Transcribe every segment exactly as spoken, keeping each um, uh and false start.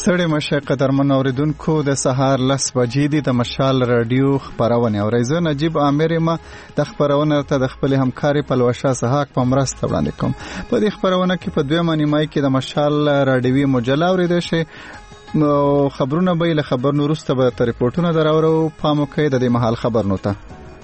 ستړي مشه قدرمن اوریدونکو د سهار لس بجې دي د مشال رادیو خبرونه اورئ. زه نجیب عامر ما د خبرونه ته د خپل همکاري پلوشه سحاق په مرسته وړاندې کوم. په دې خبرونه کې په دویمه نیمای کې د مشال رادیوي مجله اوریدل شي. نو خبرونه به له خبرونو وروسته به تر ریپورتونه دراورو پام وکړئ د دې مهال خبرونو ته.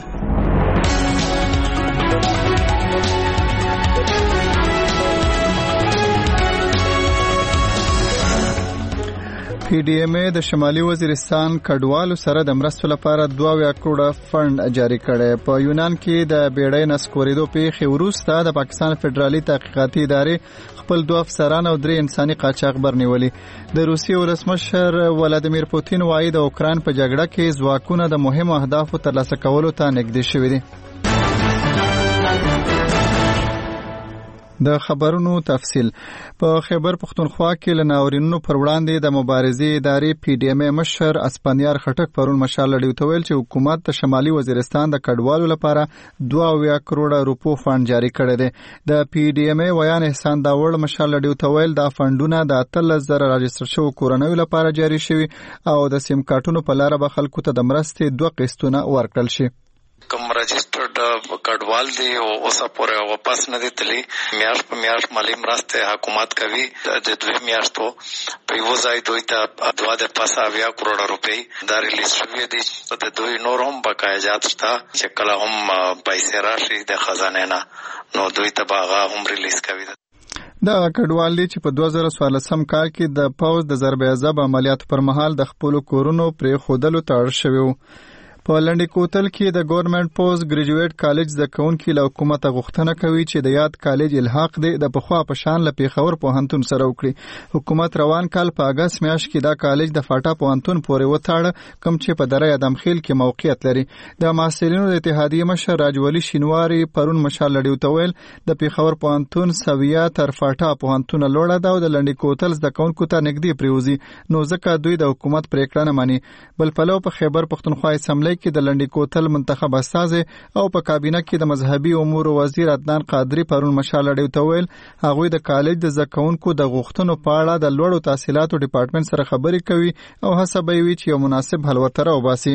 پی ډی ایم ای د شمالي وزیرستان کډوالو سره د مرستو لپاره دوه اویا کروړه فند جاری کړي. په یونان کې د بیړۍ نسکورېدو پیښې وروسته د پاکستان فدرالي تحقیقاتي ادارې خپل دوه افسران او درې انساني قاچاقبر نیولي. د روسیې ولسمشر ولادیمیر پوتین وایي د اوکراین په جګړه کې ځواکونه د مهمو اهدافو ترلاسه کولو ته نږدې شوي دي. د خبرونو تفصیل. په خیبر پختونخوا کې له ناورینونو پر وړاندې د مبارزې ادارې پی ډی ایم ای مشر اسپانیار خټک پرون مشال لړیو ته ویل چې حکومت د شمالي وزیرستان د کډوالو لپاره دوه اویا کروړه روپو فند جاری کړی دی. د پی ډی ایم ای ویان احسان داوړ مشال لړیو ته ویل دا فندونه د اتلس زره راجستر شوو کورنیو لپاره جاری شوي او د سیم کارتونو په لاره به خلکو ته د مرستې دوه قسطونه ورکړل شي. کوم رجسټرډ کډوال دی او اوسه پورې واپس نه دي تللی. میاشت په میاشت مالی مرسته حکومت کوي. د دوی میاشتو په یو ځای دوی ته دوه د پاسه اویا کروړه روپۍ دا ریلیز شوي دي. د دوی نور هم بقایجات شته چې کله هم پیسې راشي د خزانه نه نو دوی ته به هغه هم ریلیز کوي. دا کډوال دي چې په دوه زره څوارلسم کال کې د پوځ د ضرب عذاب عملیاتو پر مهال د خپل کورونو پرې خودلو ته اړ شوي وو. په لنډی کوتل کې د ګورنمنت پوسټ ګریجویټ کالج د کونکي له حکومت غوښتنه کوي چې د یاد کالج الحاق دی د پخوا په شان له پیښور پوهنتون سره وکړي. حکومت روان کال په اگست میاشت کې دا کالج د فاټا پوهنتون پورې وتاړه کوم چې په دره ادمخیل کې موقعیت لري. د محصلینو د اتحادیې مشر راجولي شینواری پرون مشال لړیو ته ویل د پیښور پوهنتون سویا تر فاټا پوهنتون لوړه ده او د لنډی کوتل زده کوونکو ته نږدې پریوزي نو ځکه دوی د حکومت پریکړه نه مني. بل پلو په خیبر پختونخوا اسمبلی کې د لنډی کوتل منتخب استاذ او په کابینه کې د مذهبي امور وزیر عدنان قادری پرون مشال لړیو ته ویل هغوی د کالج د زکونکو د غوښتنو په اړه د لوړو تحصیلاتو ډپارټمنټ سره خبرې کوي او هڅه به وي چې یو مناسب حل ورته راوباسي.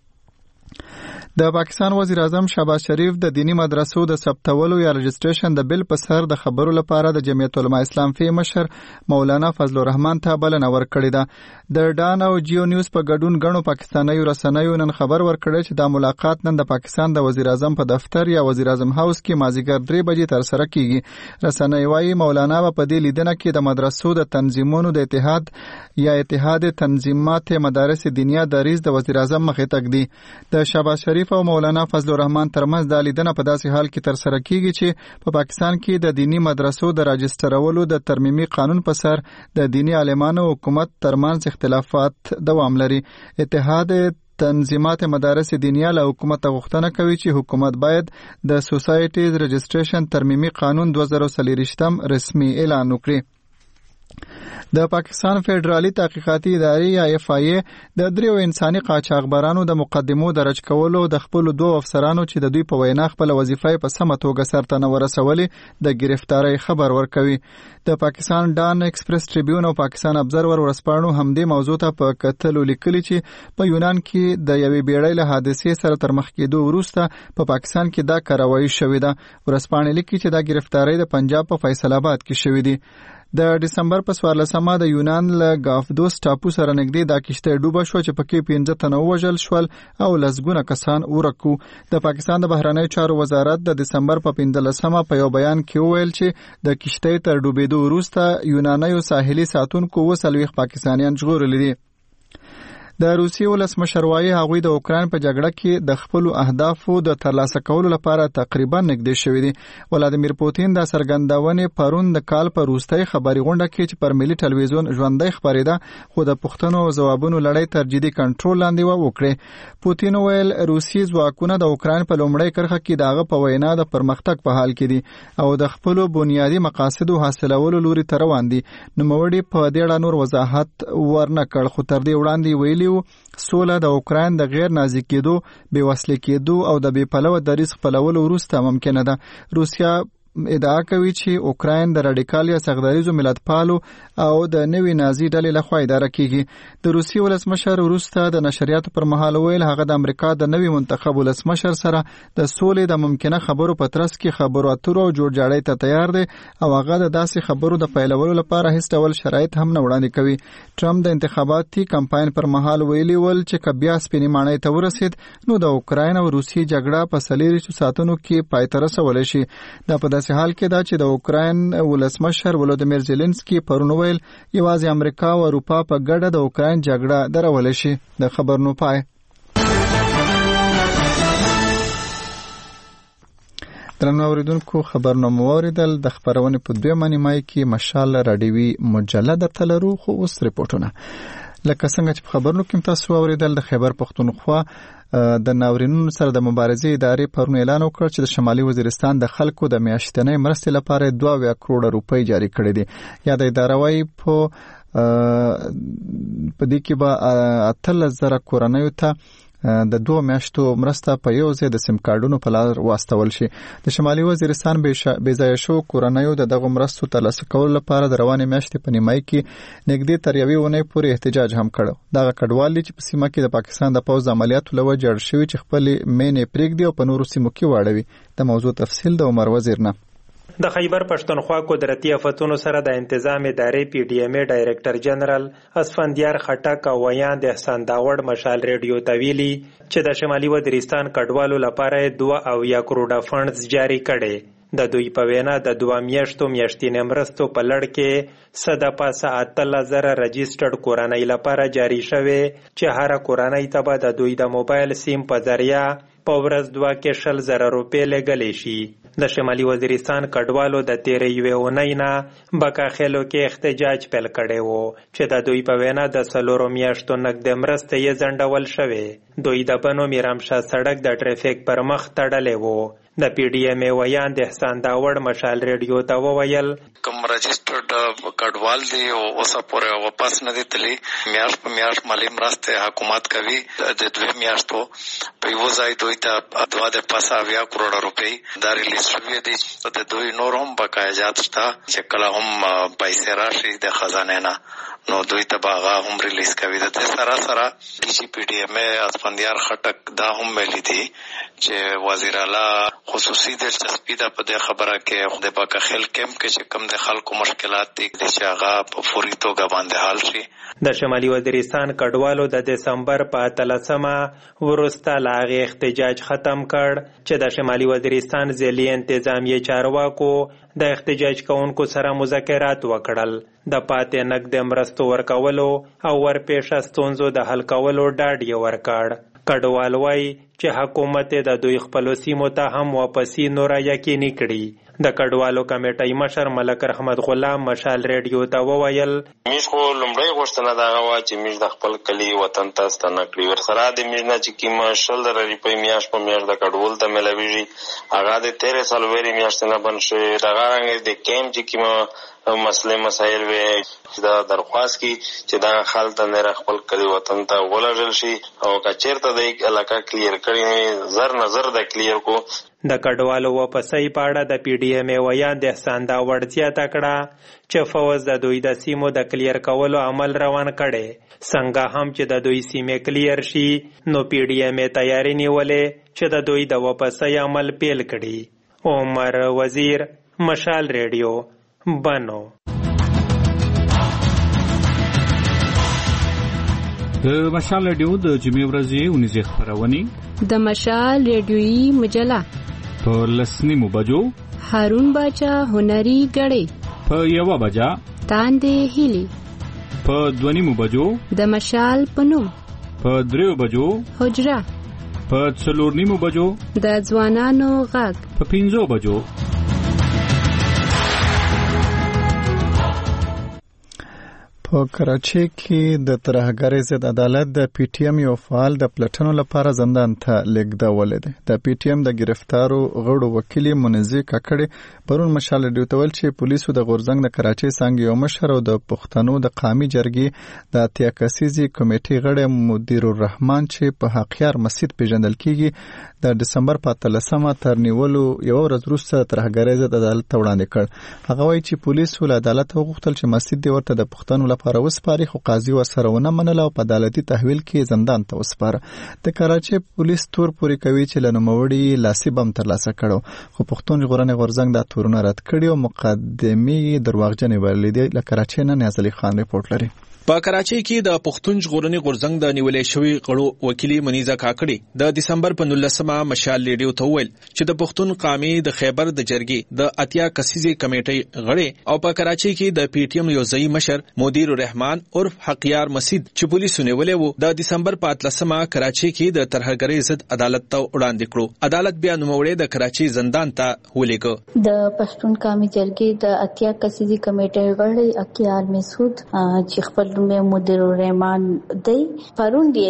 د پاکستان وزیر اعظم شهباز شریف د دینی مدرسو د ثبتولو یا رجسټریشن د بل په سر د خبرو لپاره د جمعیت علماء اسلام فی مشر مولانا فضل الرحمن ته بلنه ورکړې ده. د ډان او جیو نیوز په ګډون غنو پاکستاني رسنیو نن خبر ورکړی چې دا ملاقات نن د پاکستان د وزیر اعظم په دفتر یا وزیر اعظم هاوس کې مازیګر درې بجې تر سره کیږي. رسنۍ وايي مولانا په دې لیدنه کې د مدرسو د تنظیمونو د اتحاد یا اتحاد تنظیمات مدارس دینیه د ریس د وزیر اعظم مخې تک دی. د شهباز شریف او مولانا فضل الرحمن ترمنځ د لیدنه په داسې حال کې تر سره کیږي چې په پاکستان کې د دینی مدرسو د راجسترولو د ترمیمي قانون په سر د دینی عالمانو حکومت ترمنځ اختلافات دوام لري. اتحاد تنظیمات مدارس دینیه له حکومت غوښتنه کوي چې حکومت باید د سوسایټیز رجسټریشن ترمیمي قانون دوه زره څلوېښت رسمي اعلان وکړي. د پاکستان فدرالي تحقیقاتي ادارې یا اف آی ای د دریو انساني قاچاقبرانو د مقدمو درج کولو د خپل دوه افسرانو چې د دوی په وینا خپل وظیفه په سمه توګه سرته نه ورسولې د گرفتاری خبر ورکوي. د پاکستان ډان ایکسپریس ټریبیون او پاکستان ابزرور ورسپانو همدې موضوع ته په کتلو لیکلي چې په یونان کې د یوې بیړۍ له حادثې سره تر مخ کېدو وروسته په پاکستان کې دا کاروایی شوې ده. ورسپانې لیکي چې دا گرفتاری د پنجاب په فیصل آباد کې شوې دي. د دسمبر په څوارلسمه د یونان له گافدوس ټاپو سره نږدې دا کشته ډوبه شو چې پکې پنځه تنه وژل شول او لسګونه کسان ورکو. د پاکستان د بهرنیو چارو وزارت د دسمبر په پنځلسمه په یو بیان کې وویل چې د کشته تر ډوبېدو وروسته یونانیو ساحلي ساتونکو اووه څلوېښت پاکستانیان ژغورلي دي. د روسیې ولسمشر وایي هغوی د اوکراین په جګړه کې د خپل اهدافو د ترلاسه کولو لپاره تقریبا نږدې شوي دي. ولادیمیر پوتین د څرګندونې پرون د کال په وروستۍ خبري غونډه کې چې پر ملي ټلویزیون ژوندۍ خبرېده خو د پوښتنو او ځوابونو لړۍ تر جدي کنټرول لاندې وکړې. پوتین ویل روسي ځواکونه د اوکراین په لومړۍ کرښه کې دغه په وینا د پرمختګ په حال کې دي او د خپل بنیادی مقاصدو حاصلولو لوري ته روان دي. نوموړي په دې اړه نور وضاحت ورنه کړ خو تر دې وړاندې ویلي سوله د اوکراین د غیر نازک کېدو، بې وسلې کېدو او د بې پلوه دریځ خپلولو وروسته ممکنه ده. روسیا ادعا کوي چې اوکراین د رادیکال یا سغداریزو ملتپالو او د نوي نازي ډلې لخوا اداره کیږي. د روسي ولسمشر وروسته د نشریاتو پر مهال ویل هغه د امریکا د نوي منتخب ولسمشر سره د سولې د ممکنه خبرو په ترڅ کې خبرو اترو او جوړجاړی ته تیار دی او هغه د داسې خبرو د پیلولو لپاره هیڅ ډول شرایط هم نه وړاندې کوي. ټرمپ د انتخاباتي کمپاین پر مهال ویلي ول چې که بیا سپینې ماڼۍ ته ورسید نو د اوکراین او روسي جګړه په څلېرویشتو ساعتونو کې پای ته رسولی شي. دا په داسې حال کې ده چې د اوکراین ولسمشر ولودیمیر زيلنسکي پرون ویل یوازې امریکا او اروپا په ګډه د اوکراین جګړه درولی شي. د خبرونو پای. درنو اوریدونکو خبرنامه واوریدل. د خبرونې په دویمه نیمایي کې مشال راډیوي مجله درته لرو، خو اوس ریپورټونه. لکه څنګه چې په خبرونو کې تاسو اوریدل د خیبر پښتونخوا د ناورینونو سره د مبارزې ادارې پرون اعلان وکړ چې د شمالي وزیرستان د خلکو د میاشتنۍ مرستې لپاره دوه اویا کروڑه روپۍ جاری کړې دي. یا د اداره وايي په په دې کې به اتلس زره کورنیو ته د دوه میاشتو مرسته په یو ځای د سیم کارډونو په لار واستول شي. د شمالي وزیرستان بې ځایه شو کورنیو د دغه مرستو ترلاسه کولو لپاره د روانې میاشتې په نیمایي کې نږدې تر یوې اونۍ پورې احتجاج هم کړو. دغه کډوال دي چې په سیمه کې د پاکستان د پوځ عملیاتو له وجې اړ شوي چې خپلې مینې پرېږدي او په نورو سیمو کې واړوي. د موضوع تفصیل د عمر وزیر نه. د خیبر پښتونخوا قدرتي آفتونو سره د انتظام ادارې پی ډی ایم ای ډایریکټر جنرال اسفندیار خټک او ویاند احسان داوړ مشال ریډیو ته ویلي چې د شمالي وزیرستان کډوالو لپاره دوه اویا کروڑه فنډز جاری کړي. د دوی په وینا د دوه میاشتو میاشتنۍ مرستو په لړ کې څه د پاسه اتلس زره رجسټرډ کورنۍ لپاره جاری شوې چې هره کورنۍ ته به د دوی د موبایل سیم په ذریعه په ورځ دوه کې شل زره روپۍ لګلی شي. د شمالي وزیرستان کډوالو د تیرې یوې اونۍ نه بکاخیلو کې احتجاج پیل کړی و چې د دوی په وینا د څلورو میاشتو نقد مرستې یې ځنډول شوې. دوی د بنو میرامشاه سړک د ټریفیک پر مخ تړلی و. د پی ډی ایم ای ویاند احسان داوړ مشال ریډیو ته وویل کوم رجسټرډ کډوال دی او اوسه پورې واپس نه دي تللی. میاشت په میاشت مالي مرستې حکومت کوي. د دوه میاشتو په یو ځای دوی ته دوه د پاسه اویا کروڑه روپۍ دا ریلیز شوې دي. د دوی نور هم بقایجات شته چې کله هم پیسې راشي د خزانه نه نو دوی ته باغه هم ریلیز کوي. د دې سره سره ډي جی پی ډی ایم ای اسفندیار خټک دا هم ویلي دي چې وزیر اعلی خصوصي دلچسپي ده په دې خبره کې د باکخیل کیمپ کې چې کوم د خلکو مشکلات دي چې هغه په فوري توګه باندې حل شي. د شمالي وزیرستان کډوالو د دسمبر په اتلسمه وروسته له هغې احتجاج ختم کړ چې د شمالي وزیرستان ځلي انتظامیې چارواکو د احتجاج کوونکو سره مذاکرات وکړل. د پاتې نقد مرستو ورکولو او ورپېښه ستونزو د حل کولو ډاډ یې ورکړ. کډوال وایي چې حکومت د دوی خپلو سیمو ته هم واپسي نوره یقیني کړي. د کډوالو کمیټۍ مشر ملک رحمت غلام مشال ریډیو ته وویل موږ خو لومړی غوښتنه دغه وه چې موږ د خپل کلي وطن ته ستنه کړي. ورسره د موږ نه چې کومه شل زره روپۍ میاشت په میاشت د کډوالو ته میلاویږي هغه د تېرې څلوېښتې میاشتې نه بند شوې. دغه رنګه د کیمپ چې کومه مسلې مسایل وې دا درخواست کی چې دا خلک نه خپل کلي وطن ته ولېږل شي او که چېرته د علاقه کلیر کړي زر نظر د کلیر کو. د کډوالو واپسۍ په اړه د پی ډی ایم ای ویاند احسان داوړ زیاته کړه چې فوج د دوی د سیمو د کلیر کولو عمل روان کړي. څنګه هم چې د دوی سیمې کلیر شي نو پی ډی ایم ای تیاری نیولې چې د دوی د واپسۍ عمل پیل کړي. عمر وزیر مشال ریډیو بنو. د مشال ریډیو د جمعې ورځې اونیزې خپرونې د مشال ریډیویي مجله په لسنیمو بجو هارون باچا هنري غړې په یوه بجا تاندې هیلي په دونیمو بجو د مشال پنوم په دریو بجو حجره په څلورنیمو بجو د ځوانانو غږ په پنځو بجو. په کراچۍ کې د ترهګرۍ ضد عدالت د پی ټی ایم یو فعال د پلټنو لپاره زندان ته لیږدولی دی. د پی ټی ایم د ګرفتارو غړو وکیل منزي کاکړي پرون مشال ډیو ته ویل چې پولیسو د غورځنګ د کراچۍ څانګې یو مشر او د پښتنو د قامي جرګې د اتیا کسیزې کمیټې غړی مدیر الرحمن چې په حقیار مسجد پیژندل کیږي د دسمبر په اتلسمه تر نیولو یو ورځ وروسته ترهګرۍ ضد عدالت ته وړاندې کړ. هغه وایي چې پولیسو له عدالت وغوښتل چې مسجد دی ورته د پښتنو لپاره وسپاري، خو قاضي ورسره ونه منله او په عدالتي تحویل کې زندان ته وسپاره. د کراچۍ پولیس تور پورې کوي چې له نوموړي لاسي بم ترلاسه کړو، خو پښتون ژغورنې غورځنګ دا تورونه رد کړي او مقدمې درواغجنې بللې دي. له کراچۍ نه نیاز علي خان ریپورټ لري. په کراچۍ کې د پښتون ژغورنې غورځنګ د نیولې شوی غړو وکیل منیزه کاکړي د دسمبر په نولسمه مشال لیډیو ته ویل چې د پښتون قامي د خیبر د جرګې د اتیا کسیزې کمیټې غړي او په کراچۍ کې د پی ټی ایم یو ځای مشر مدیر الرحمن عرف حقیار مسجد چې پولیسو نیولې وو د دسمبر په اتلسمه کراچۍ کې د ترهګرۍ ضد عدالت ته وړاندې کړو. عدالت بیا نوموړی د کراچۍ زندان ته ولېږه. د پښتون قامي جرګې د اتیا کسیزې کمیټې غړي حقیار مسعود چې خپل مدیر الرحمن دی پرون دی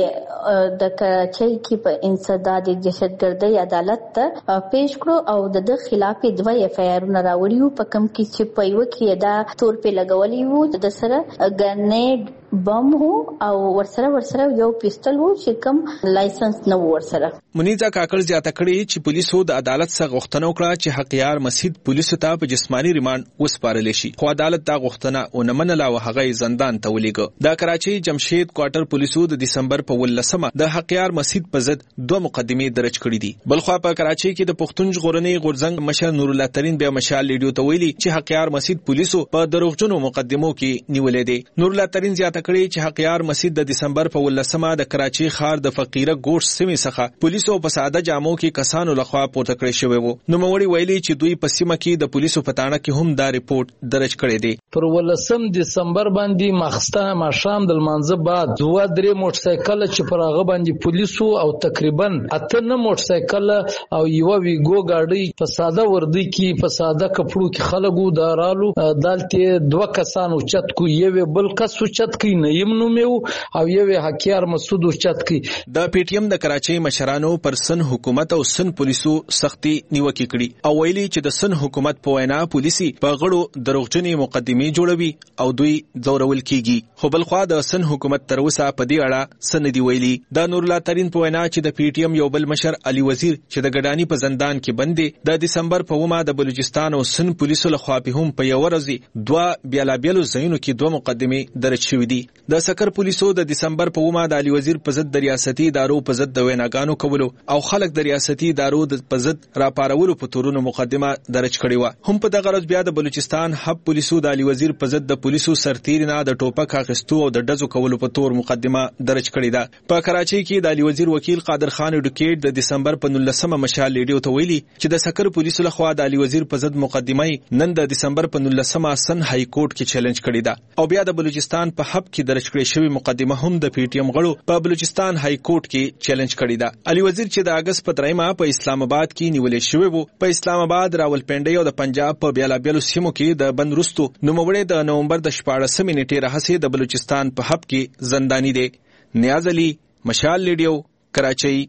د کراچۍ کې په انسداد دهشتګردۍ عدالت ته پیش کړو او د خلاف دوه اف آی آرونه راوړي په کم کې چې په یو کې دا تور په لګولې وو د سره ګرنیډ بم هو او ورسره ورسره یو پیستل وو چې کم لایسنس نه ورسره. منیزه کاکړ زیاته کړي چې پولیسو د عدالت څخه غوښتنه وکړه چې حقیار مسجد پولیسو ته په جسمانی ریماند وسپارل شي، خو عدالت دا غوښتنه ونه منله او هغه زندان ته ولېږه. د کراچۍ جمشید کوارټر پولیسو د دسمبر په ولسمه د حقیار مسجد په ضد دوه مقدمې درج کړې دي. بلخوا په کراچۍ کې د پښتون ژغورنې غورځنګ مشر نور الله ترين بیا مشال لیډیو ته ویلي چې حقیار مسجد پولیسو په دروغجنو مقدمو کې نیولې دي. نور الله ترين زیاته کړي چې حقیار مسجد د دسمبر په ولسمه د کراچۍ ښار د فقیره ګوش سیمې څخه پولیسو په ساده جامو کې کسانو لخوا پورته کړی شوی وو. نوموړي ویلي چې دوی په سیمه کې د پولیسو په تاڼه کې هم دا ریپورت درج کړی دی. پر ولسم دسمبر باندې مخسته ماشام د لمانځه بعد دوه درې موټرسایکل چې پر هغه باندې پولیسو او تقریبا اته نه موټرسایکل او یو ویګو ګاډي په ساده وردی کې په ساده کپړو کې خلکو دارالو دالته دوه کسانو چت کو یو بل کس چت کې نیم نومو او یو حقیار مسعود چت کې. د پی ټی ایم د کراچۍ مشرانو پر سن حکومت او سن پولیسو سختي نیوکه کړي او ویلي چې د سن حکومت په وینا پولیسي په غړو دروغجنې مقدمې جوړوي او دوی زورول کیږي، خو بل خو د سن حکومت تر اوسه په دې اړه سندې ویلي. د نور الله ترين په وینا چې د پی ټی ایم یو بل مشر علي وزیر چې د ګډانی په زندان کې بند دی د دسمبر په ومه د بلوچستان او سن پولیسو لخوا په هم په یو ورځ دوه بیلابیلو ځایونو کې دوه مقدمې درج شوې دي. د سکر پولیسو د دسمبر په ومه د علي وزیر په ضد د ریاستي ادارو په ضد د ویناګانو کولو او خلک د ریاستي ادارو د په ضد راپارولو په تورونو مقدمه درج کړې و. هم په دغه ورځ بیا د بلوچستان حب پولیسو د علي وزیر په ضد د پولیسو سرتیرینه د ټوپک اخیستو او د ډزو کولو په تور مقدمه درج کړې ده. په کراچۍ کې د علي وزیر وکیل قادر خان ډکیټ د دسمبر په نولسمه مشال لیډیو ته ویلي چې د سکر پولیسو لخوا د علي وزیر په ضد مقدمه نن د دسمبر په نولسمه سن های کورټ کې چیلنج کړې ده او بیا د بلوچستان په حب کې درج کړې شوی مقدمه هم د پی ټی ایم غړو په بلوچستان های کورټ کې چیلنج کړې ده. علي وزیر چې د اگست په دریمه په اسلام آباد کې نیولې شوی وو په اسلام آباد راولپنډي او د پنجاب په بیلابیلو سیمو کې د بندرستو نوموړی د نومبر د شپاړسمې نیټې راهیسې د بلوچستان په حب کې زندانی دی. نیاز علي مشال لیډیو کراچۍ.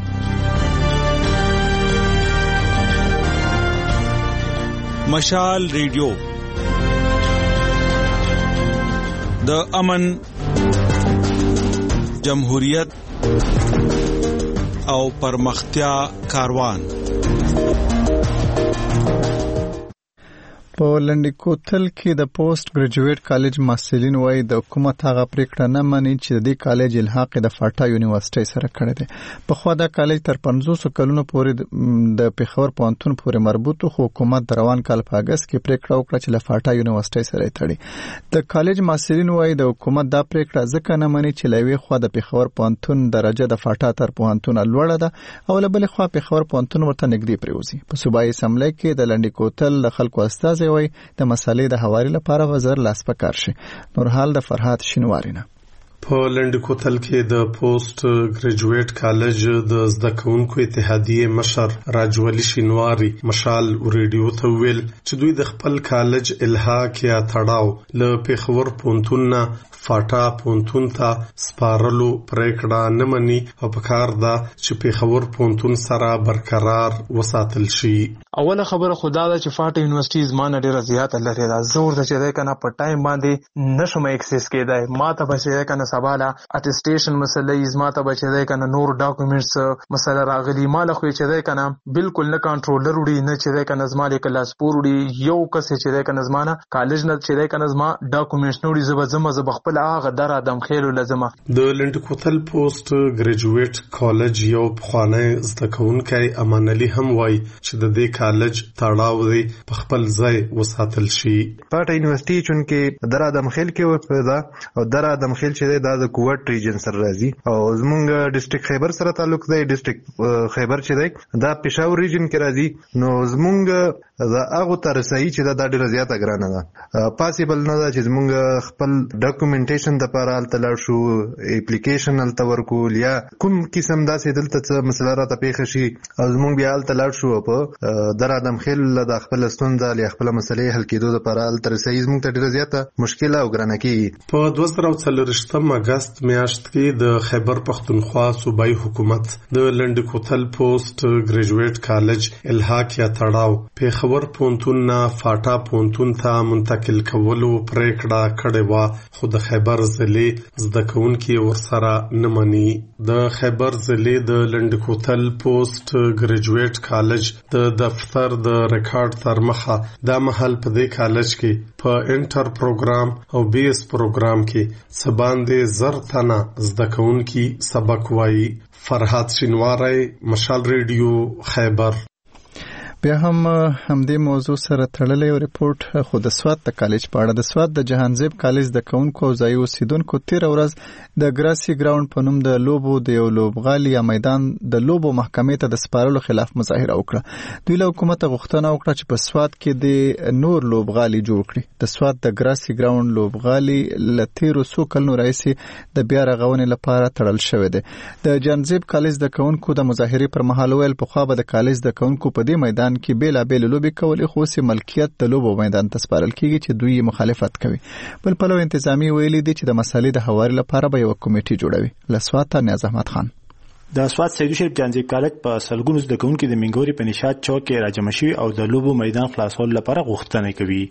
مشال ریډیو د امن، جمهوریت او پرمختیا کاروان. په لنډی کوتل کې د پوسټ ګریجویټ کالج محصلین وایي د حکومت هغه پریکړه نه مني چې د دې کالج الحاق د فاټا یونیورسيټي سره کړی دی. په خو دا کالج تر پنځوس کلونو پورې د پیښور پوهنتون پورې مربوط خو حکومت د روان کال په اگست کې پریکړه وکړه چې له فاټا یونیورسيټي سره تړي. د کالج محصلین وایي د حکومت دا پریکړه ځکه نه مني چې لوي خو د پیښور پوهنتون درجه د فاټا تر پوهنتون لوړه ده او له بل خو پیښور پوهنتون ورته نږدې پریوزي. په صوبایي اسمبلی کې د لنډی کوتل د خلکو استازي وایي د مسالې د حوالې لپاره وزیر لاس پکار شي. نور حال د فرهاد شینوارینا. په لنډکوتل کې د پوسټ ګریجویټ کالج د زده کوونکو اتحادیې مشر راجولي شینواری مشال ریډیو ته ویل چې دوی د خپل کالج الحاق یا تړاو له پیښور پوهنتون نه فاټا پوهنتون ته سپارلو پریکړه نه مني او پکار ده چې پیښور پوهنتون سره برقرار وساتل شي. اوله خبره خدا ده چې فاټا یونیورسيټي زمانه ډیره زیاته لري دا زور د چې ده کنه په ټایم باندې نشم اکسس کېدای ما ته بچي کنه سباله اټیسټیشن مسلې زما ته بچي ده کنه نور ډاکومېنټس مسله راغلي مال خو چې ده کنه بالکل نه کنټرولر وړي نه چې ده کنه زما له کلاس پور وړي یو کس چې ده کنه زمانه کالج نه چې ده کنه زما ډاکومېنټس نوري زب زما زب خپل هغه در ادم خیر لازمه. د لنډکوتل پوسټ ګریجویټ کالج یو پخوانی زده کوونکی امان علي هم وایي چې د دې کالج تړاو دی په خپل ځای وساتل شي. فاټا یونیورسيټي چونکې در ادم خیل کې وپیدا او در ادم خیل چې د کوټ ریجن سره راځي او زمونږ ډیسټریکټ خیبر سره تعلق دی. ډیسټریکټ خیبر چې دی دا پېښور ریجن کې راځي نو زمونږ دا هغه ترسایي چې دا ډیره زیاته ګرانه ده پاسیبل نه ده چې زمونږ خپل ډاکومېنټیشن د لپاره الته لاړ شو اپلیکیشن الته ورکول یا کوم قسم داسې دلته څه مسله راته پیښه شي او زمونږ بیا الته لاړ شو په در ادم خیل د خپل ستونزه یا خپل مسلې حل کېدو لپاره الته رسایي زمونږ ته ډیره زیاته مشکله او ګرانه کېږي. په دوه زره څلوېښتم اګست میاشت کې د خیبر پښتونخوا صوبایي حکومت د لنډکوتل پوسټ ګریجویټ کالج الحاق یا تړاو پیښور پوهنتون نه فاټا پوهنتون ته منتقل کولو پریکړه کړې وه خو د خیبر ضلع زده کوونکي ورسره نه مني. د خیبر ضلع د لنډکوتل پوسټ ګریجویټ کالج د دفتر د ریکارډ تر مخه دا مهال په دې کالج کې په انټر پروګرام او بي اس پروګرام کې څه باندې زر تنه زده کوونکي سبق وایي. فرحات شینواری مشال ریډیو خیبر. بیا هم همدې موضوع سره تړلې یو ریپورت خو د سوات د کالج په اړه د سوات د جهانزیب کالج د کوونکو او ځایي اوسیدونکو تیر ورځ د ګراسي ګراوند په نوم د لوبو د یو لوبغالي یا میدان د لوبو محکمې ته د سپارلو خلاف مظاهره وکړه. دوی له حکومت غوښتنه وکړه چې په سوات کې د نور لوبغالي جوړ کړي. د سوات د ګراسي ګراوند لوبغالي له تیرو څو کلونو راهیسې د بیا رغونې لپاره تړل شوی دی. د جهانزیب کالج د کوونکو د مظاهرې پر مهال ویل پخوا به د کالج د کوونکو په دې میدان کې بیلا بیل لوبي کولې خو سي ملکیت د لوبو میدان ته سپارل کیږي چې دوی مخالفت کوي. بل پلو انتظامی ویلي دي چې د مسالې د هواري لپاره به یو کمیټه جوړوي. لسواته نیاز احمد خان. د سوات سیدو شریف جهانزیب کالج په سلګونو زده کوونکي د منګوري په نشاط چوک کې راجمع شوي او د لوبو میدان خلاصولو لپاره غوښتنه کوي.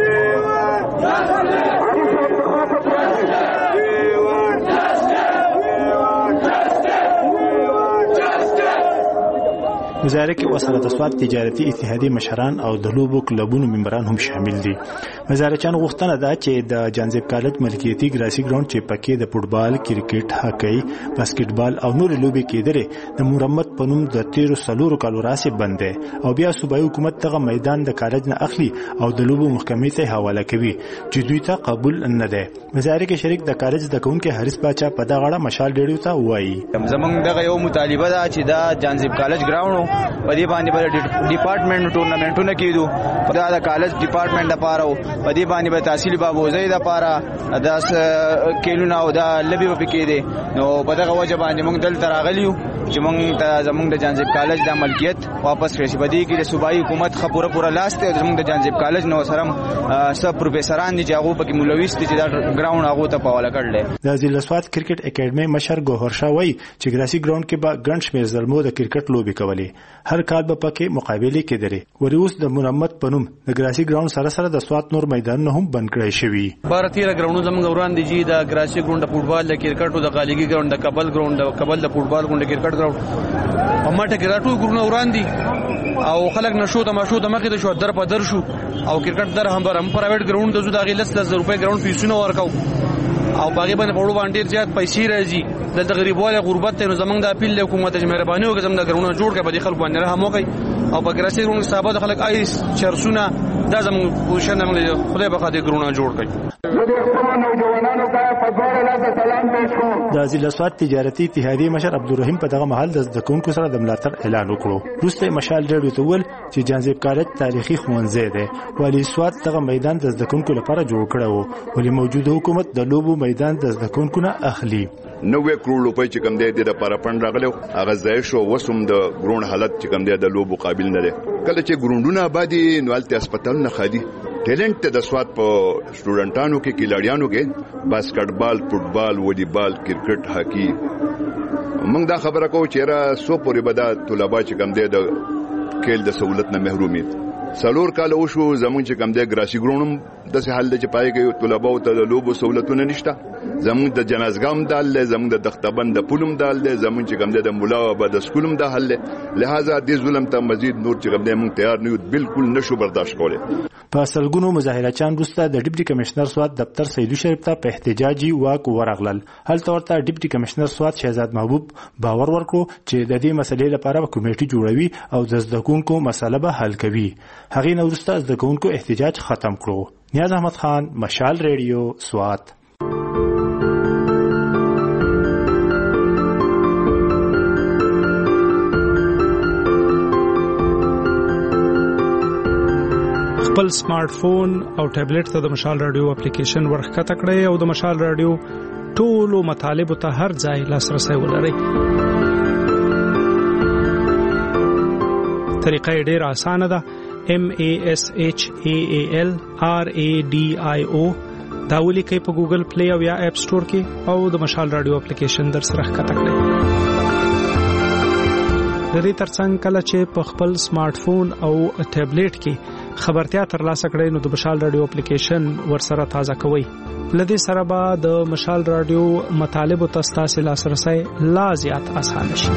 مظاهره کې وسره د سوات تجارتي اتحادیې مشران او د لوبو کلبونو ممبران هم شامل دي. مظاهرچیان غوښتنه ده چې د جهانزیب کالج ملکیتي ګراسي ګراوند چې پکې د فوټبال، کرکټ، هاکی، باسکټبال او نور لوبې کېدلې د مرمت په نوم د تیرو څلورو کالو راځي بند دی او بیا صوبایي حکومت دغه میدان د کالج نه اخلي او د لوبو محکمې ته حواله کوي چې دوی ته قبول نه ده. مظاهره کې شریک د کالج د کوونکو حارث باچا په دغه اړه مشال ډیډیو ته وایي زمونږ دغه یو مطالبه ده چې دا جهانزیب کالج ګراوند په دې باندې به ډپارټمنټ ټورنمنټونه کېدو دا د کالج ډپارټمنټ لپاره په دې باندې به تحصیل بابوزي لپاره داس کېلونه او دا لبي په کې دي نو په دغه وجه باندې موږ دلته راغلیو چې موږ ته زمونږ د جهانزیب کالج د ملکیت واپس کړي. په دې کې د صوبایي حکومت خبره پوره لاسته زمونږ د جهانزیب کالج نو سره سب پروفیسوران دي چې هغه پکې مولویست دي چې دا ګراوند هغه ته پاوله کړل. د ضلع سوات کرکټ اکیډمي مشر ګوهر شاه وایي چې ګراسي ګراوند کې به ګڼ شمېر زلمو د کرکټ لوبي کولې. هر کال به پکې مقابله کېدلې. وری اوس د مرمت پنوم د ګراسي ګراوند سره سره د سوات نور میدانونه هم بند کړی شوی. بار تیر ګراوند زموږ وران دي چې د ګراسي ګراوند د فوټبال د کرکټ او د غاليګي ګراوند د کابل ګراوند د کابل د فوټبال ګراوند د کرکټ ګراوند په ماټه کې راټول ګورنه وران دي او خلک نشو د ماشو د مخې د شو در په در شو او کرکټ در هم بر هم پرایویټ ګراوند د زو د غیلس لس روپے ګراوند فیسونه ورکاو او باغې باندې په وړو باندې زیات پیسې راځي د غریبواله غربت ته زمنګ د اپیل له حکومت چې مهرباني وکړي زموږ د ګراوند جوړ کړي په دې خلکو باندې رحم وکړي او په ګراسي روڼ صاحب د خلک ایس چرسونه دا زموږ پوزیشن موږ خدای په خاطر ګرونه جوړ کړي. د ضلع سواد تجارتي اتحادیې مشر عبدالرحیم په دغه مهال د زده کوونکو سره د ملاتړ اعلان وکړو. وروسته مشال ډېر ته ویل چې جانزیب کالج تاریخي ښوونځی دی. والي سواد دغه میدان د زده کوونکو لپاره جوړ کړی و ولې موجوده حکومت د لوبو میدان د زده کوونکو نه اخلي. نوې کروڑ روپۍ چې کوم دی د لپاره پند راغلی هغه ځای شو وسوم د ګرون حالت چې کوم دی د لوبو قابل نه دی. کله چې ګروندونه آبادي نو هلته هسپتالونه خالي ټیلنټ د سواد په سټوډنټانو کې کلاړیانو کې باسکټبال فوټبال والیبال کرکټ هاکی موږ دا خبره کوو چې را سو پورې بدا طلبه چې کوم دی د کېل د سہولت نه محرومي سلور کال وشو زمونږ چې کوم دی ګراسي ګرونم د څه حل چې پای کې طلبه او د لوبو سہولتونه نشته. زمونږ د جنازګام دال له زمونږ د دختبند د پولم دال له زمونږ چې کوم دی د مولا او د سکولم د حل لہذا د ظلم ته مزید نور چې کوم دی موږ تیار نه یو بالکل نشو برداشت کولای. په سلګونو مظاهرچیان وروسته د ډیپټي کمشنر سواد دفتر سیدو شریف ته په احتجاجي واک ورغلل. هلته ورته ډیپټي کمشنر سواد شهزاد محبوب باور ورکړو چې د دې مسلې لپاره کمیټه جوړوي او د زده کوونکو مسله به حل کوي. هغې نه وروسته زده کوونکو احتجاج ختم کړو. نیاز احمد خان، مشال ریډیو، سوات. خپل سمارټ فون او ټابلیټ ته د مشال رادیو اپلیکیشن ورښکته کړئ او د مشال رادیو ټولو مطالبو ته هر ځای لاسرسی ولرئ. طریقه یې ډېره اسانه ده. M A S H A A L R A D I O دا ولیکئ په ګوګل پلی او یا اپ سٹور کې او د مشال رادیو اپلیکیشن در سره ښکته کړئ. د دې ترڅنګ کله چې په خپل سمارټ فون او ټابلیټ کې خبرتیا ترلاسه کړئ نو د مشال رادیو اپلیکیشن ورسره تازه کوئ. لدې سره به د مشال رادیو مطالبو ته ستاسو لاسرسی لا زیات اسانه شي.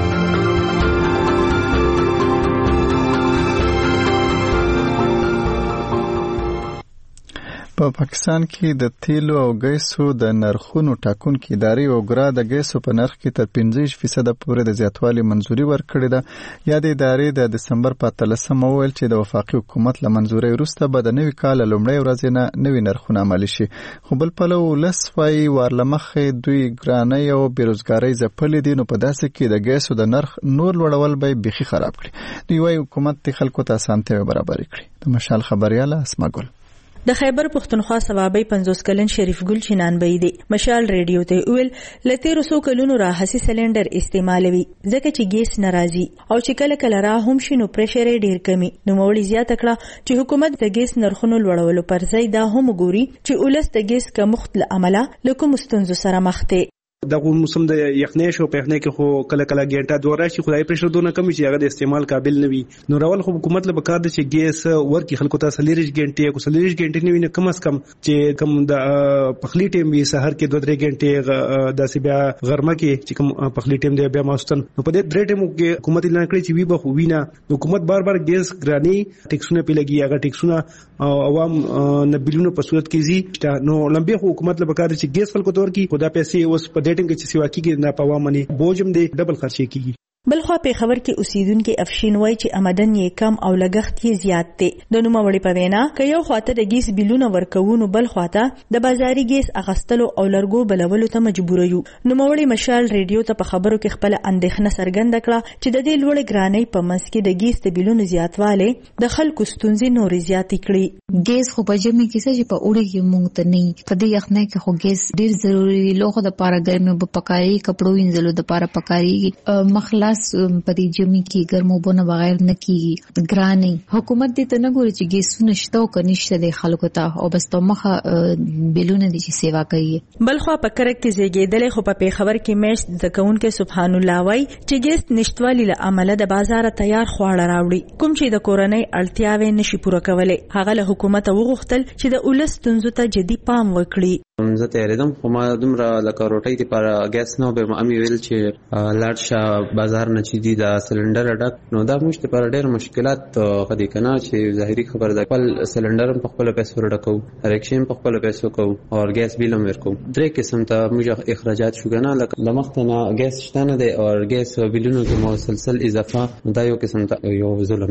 په پاکستان کې د تیلو او ګیسو د نرخونو ټاکونکې ادارې اوګرا د ګیسو په نرخ کې تر پنځه فیصده پورې د زیاتوالي منځوري ورکړې ده. یا د ادارې د دسمبر په اتلسمه وویل چې د وفاقي حکومت له منځورۍ وروسته به د نوي کال له لومړۍ ورځې نه نوي نرخونه عملي شي. خو بل پلو ولس وایي ور له مخې دوی ګرانۍ او بېروزګارۍ ځپلې دي نو په داسې کې د ګیسو د نرخ نور لوړول به یې بیخي خراب کړي. دوی وایي حکومت د خلکو ته اسانتیاوې برابرې کړي. د مشال خبریاله اسما ګل. د خیبر پښتونخوا صوابۍ پنځوس کلن شریف ګل چنانبی دی مشال ریډیو ته ویل لته رسو کلونو راهسي سلندر استعمالوي ځکه چې ګیس ناراضي او چې کله کله را هم شنو پرشر ډیر کمی نو مولي زیات کړه چې حکومت د ګیس نرخونو لوړولو پر ځای دا هم ګوري چې ولس د ګیس کمښت له امله لکه مستنزو سره مخ دي. دغه موسم د یخنۍ شو په یخنۍ کې خو کله کله ګټه دوه راشي خدای پرشر دونه کمی چې هغه د استعمال قابل نه وي نو راول خو حکومت له بکار د چې ګیس ورکی خلکو ته سلیریج ګنټه کو سلیریج ګنټه نه ویني کم از کم چې کم د پخلی ټیم وي سحر کې دوه درې ګنټه د سی بیا غرمه کې چې کم پخلی ټیم دی بیا ماستن نو په دې درې ټیمو کې حکومت اعلان کړی چې وی به خو وینا حکومت بار بار ګیس ګرانی ټیکسونه پی لګي هغه ټیکسونه عوام نه بلونو په صورت کې زی نو لمبي حکومت له بکار چې ګیس خلکو تور کی خدا پیسې اوس په ډیټینګ کې سیوا کې نه پوا منی بوجم دی ډبل خرچې کیږي. بلخوا په خبر کې اوسیدونکو افشین وای چې آمدن یې کم او لګښت یې زیات دی. د نوموړي په وینا ک یو خواته د ګیس بیلونه ورکوونو بل خواته د بازاري ګیس اغستلو او لرګو بلولو ته مجبور یو. نوموړي مشال ریډیو ته په خبرو کې خپل اندېښنه څرګنده کړه چې د دې لوړ ګرانۍ په منځ کې د ګیس د بیلونو زیاتواله د خلکو ستونزې نورې زیاتې کړې. ګیس خو په جمع کې څه چې په اوړي کې مونږ ته نه په دې یخنۍ کې خو ګیس ډیر ضروری دی. لوخه د پاره ګرمي په پکاري کپړو وینځلو د پاره پکاري مخلاص په دې جمع کې ګرمو بونه بغیر نه کیږي ګراني. حکومت دې ته نه ګوري چې ګیسونه شته او کنيشته د خلکو ته او بس ته مخه بیلونه دي چې سیوا کوي. بلخوا په کرک کې زیږیدل خو په خبر کې مېش ځکهونکو سبحان الله وای چې ګیس نشټوالي له عمله د بازار تیار خواړه راوړي کوم چې د کورنۍ اړتیاوې نشي پوره کولای. هغه له حکومت وغوښتل چې د ولس تنظیم ته جدي پام وکړي. زه تیارېدم خو ما دومره لکه روټۍ لپاره ګیس نه به ما امي ویل چې لاړ شه بازار نه چې دی دا سلندر ډک نو دا موږ لپاره ډېر مشکلات غدي کنه چې ظاهري خبر ده خپل سلندر په خپل پیسو ډکو ریکشن په خپل پیسو کو او ګیس بیل هم ورکو درې قسم ته موږ اخراجات شو کنه لکه لمختنه ګیس شته نه دی او ګیس بیلونو کې مسلسل اضافه دا یو قسم ته یو ظلم دی.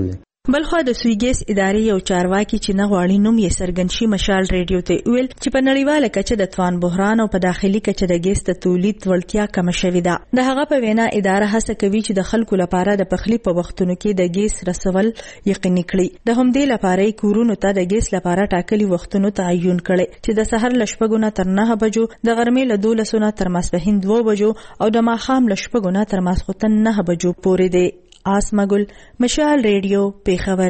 بلخو د سویګیس ادارې یو چارواکي چې نه غواړي نوم یې څرګند شي مشال ریډیو ته ویل چې په نړیواله کچه د توان بحران او په داخلي کچه د ګیس د تولید وړتیا کم شوې ده. د هغه په وینا اداره هڅه کوي چې د خلکو لپاره د پخلي په وختونو کې د ګیس رسول یقیني کړي. د همدې لپاره یې کورونو ته د ګیس لپاره ټاکلي وختونو تعین کړي چې د سحر له شپږو نه تر نهه بجو، د غرمې له دولسو نه تر ماسپښین دوه بجو او د ماښام له شپږو نه تر ماسخوتن نهه بجو پورې دی. آسما ګل، مشال ریډیو، پیښور.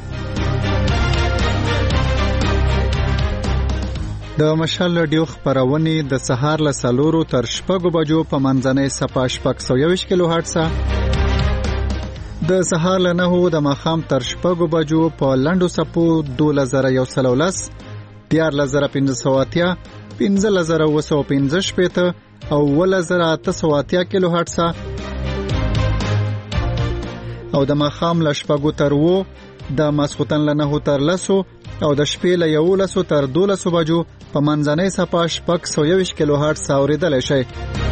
د مشال ریډیو خبرونه د سهار له سلورو تر شپږو بجو په منځنۍ صفه شپږ سوه یوویشت کیلو هرتز، د سهار له نهو د ماښام تر شپږو بجو په لنډو صفو دولس زره یو سل او لس، دیارلس زره پنځه سوه اتیا، پنځلس زره اووه سوه پنځه شپېته او اوولس زره اته سوه اتیا کیلو هرتز، او د ماښام له شپږو تر اووه، د ماسخوتن له نهو تر لسو او د شپې له یولسو تر دولسو بجو په منځنۍ صفه شپږ سوه یوویشت کیلو هرتز اورېدلی شئ.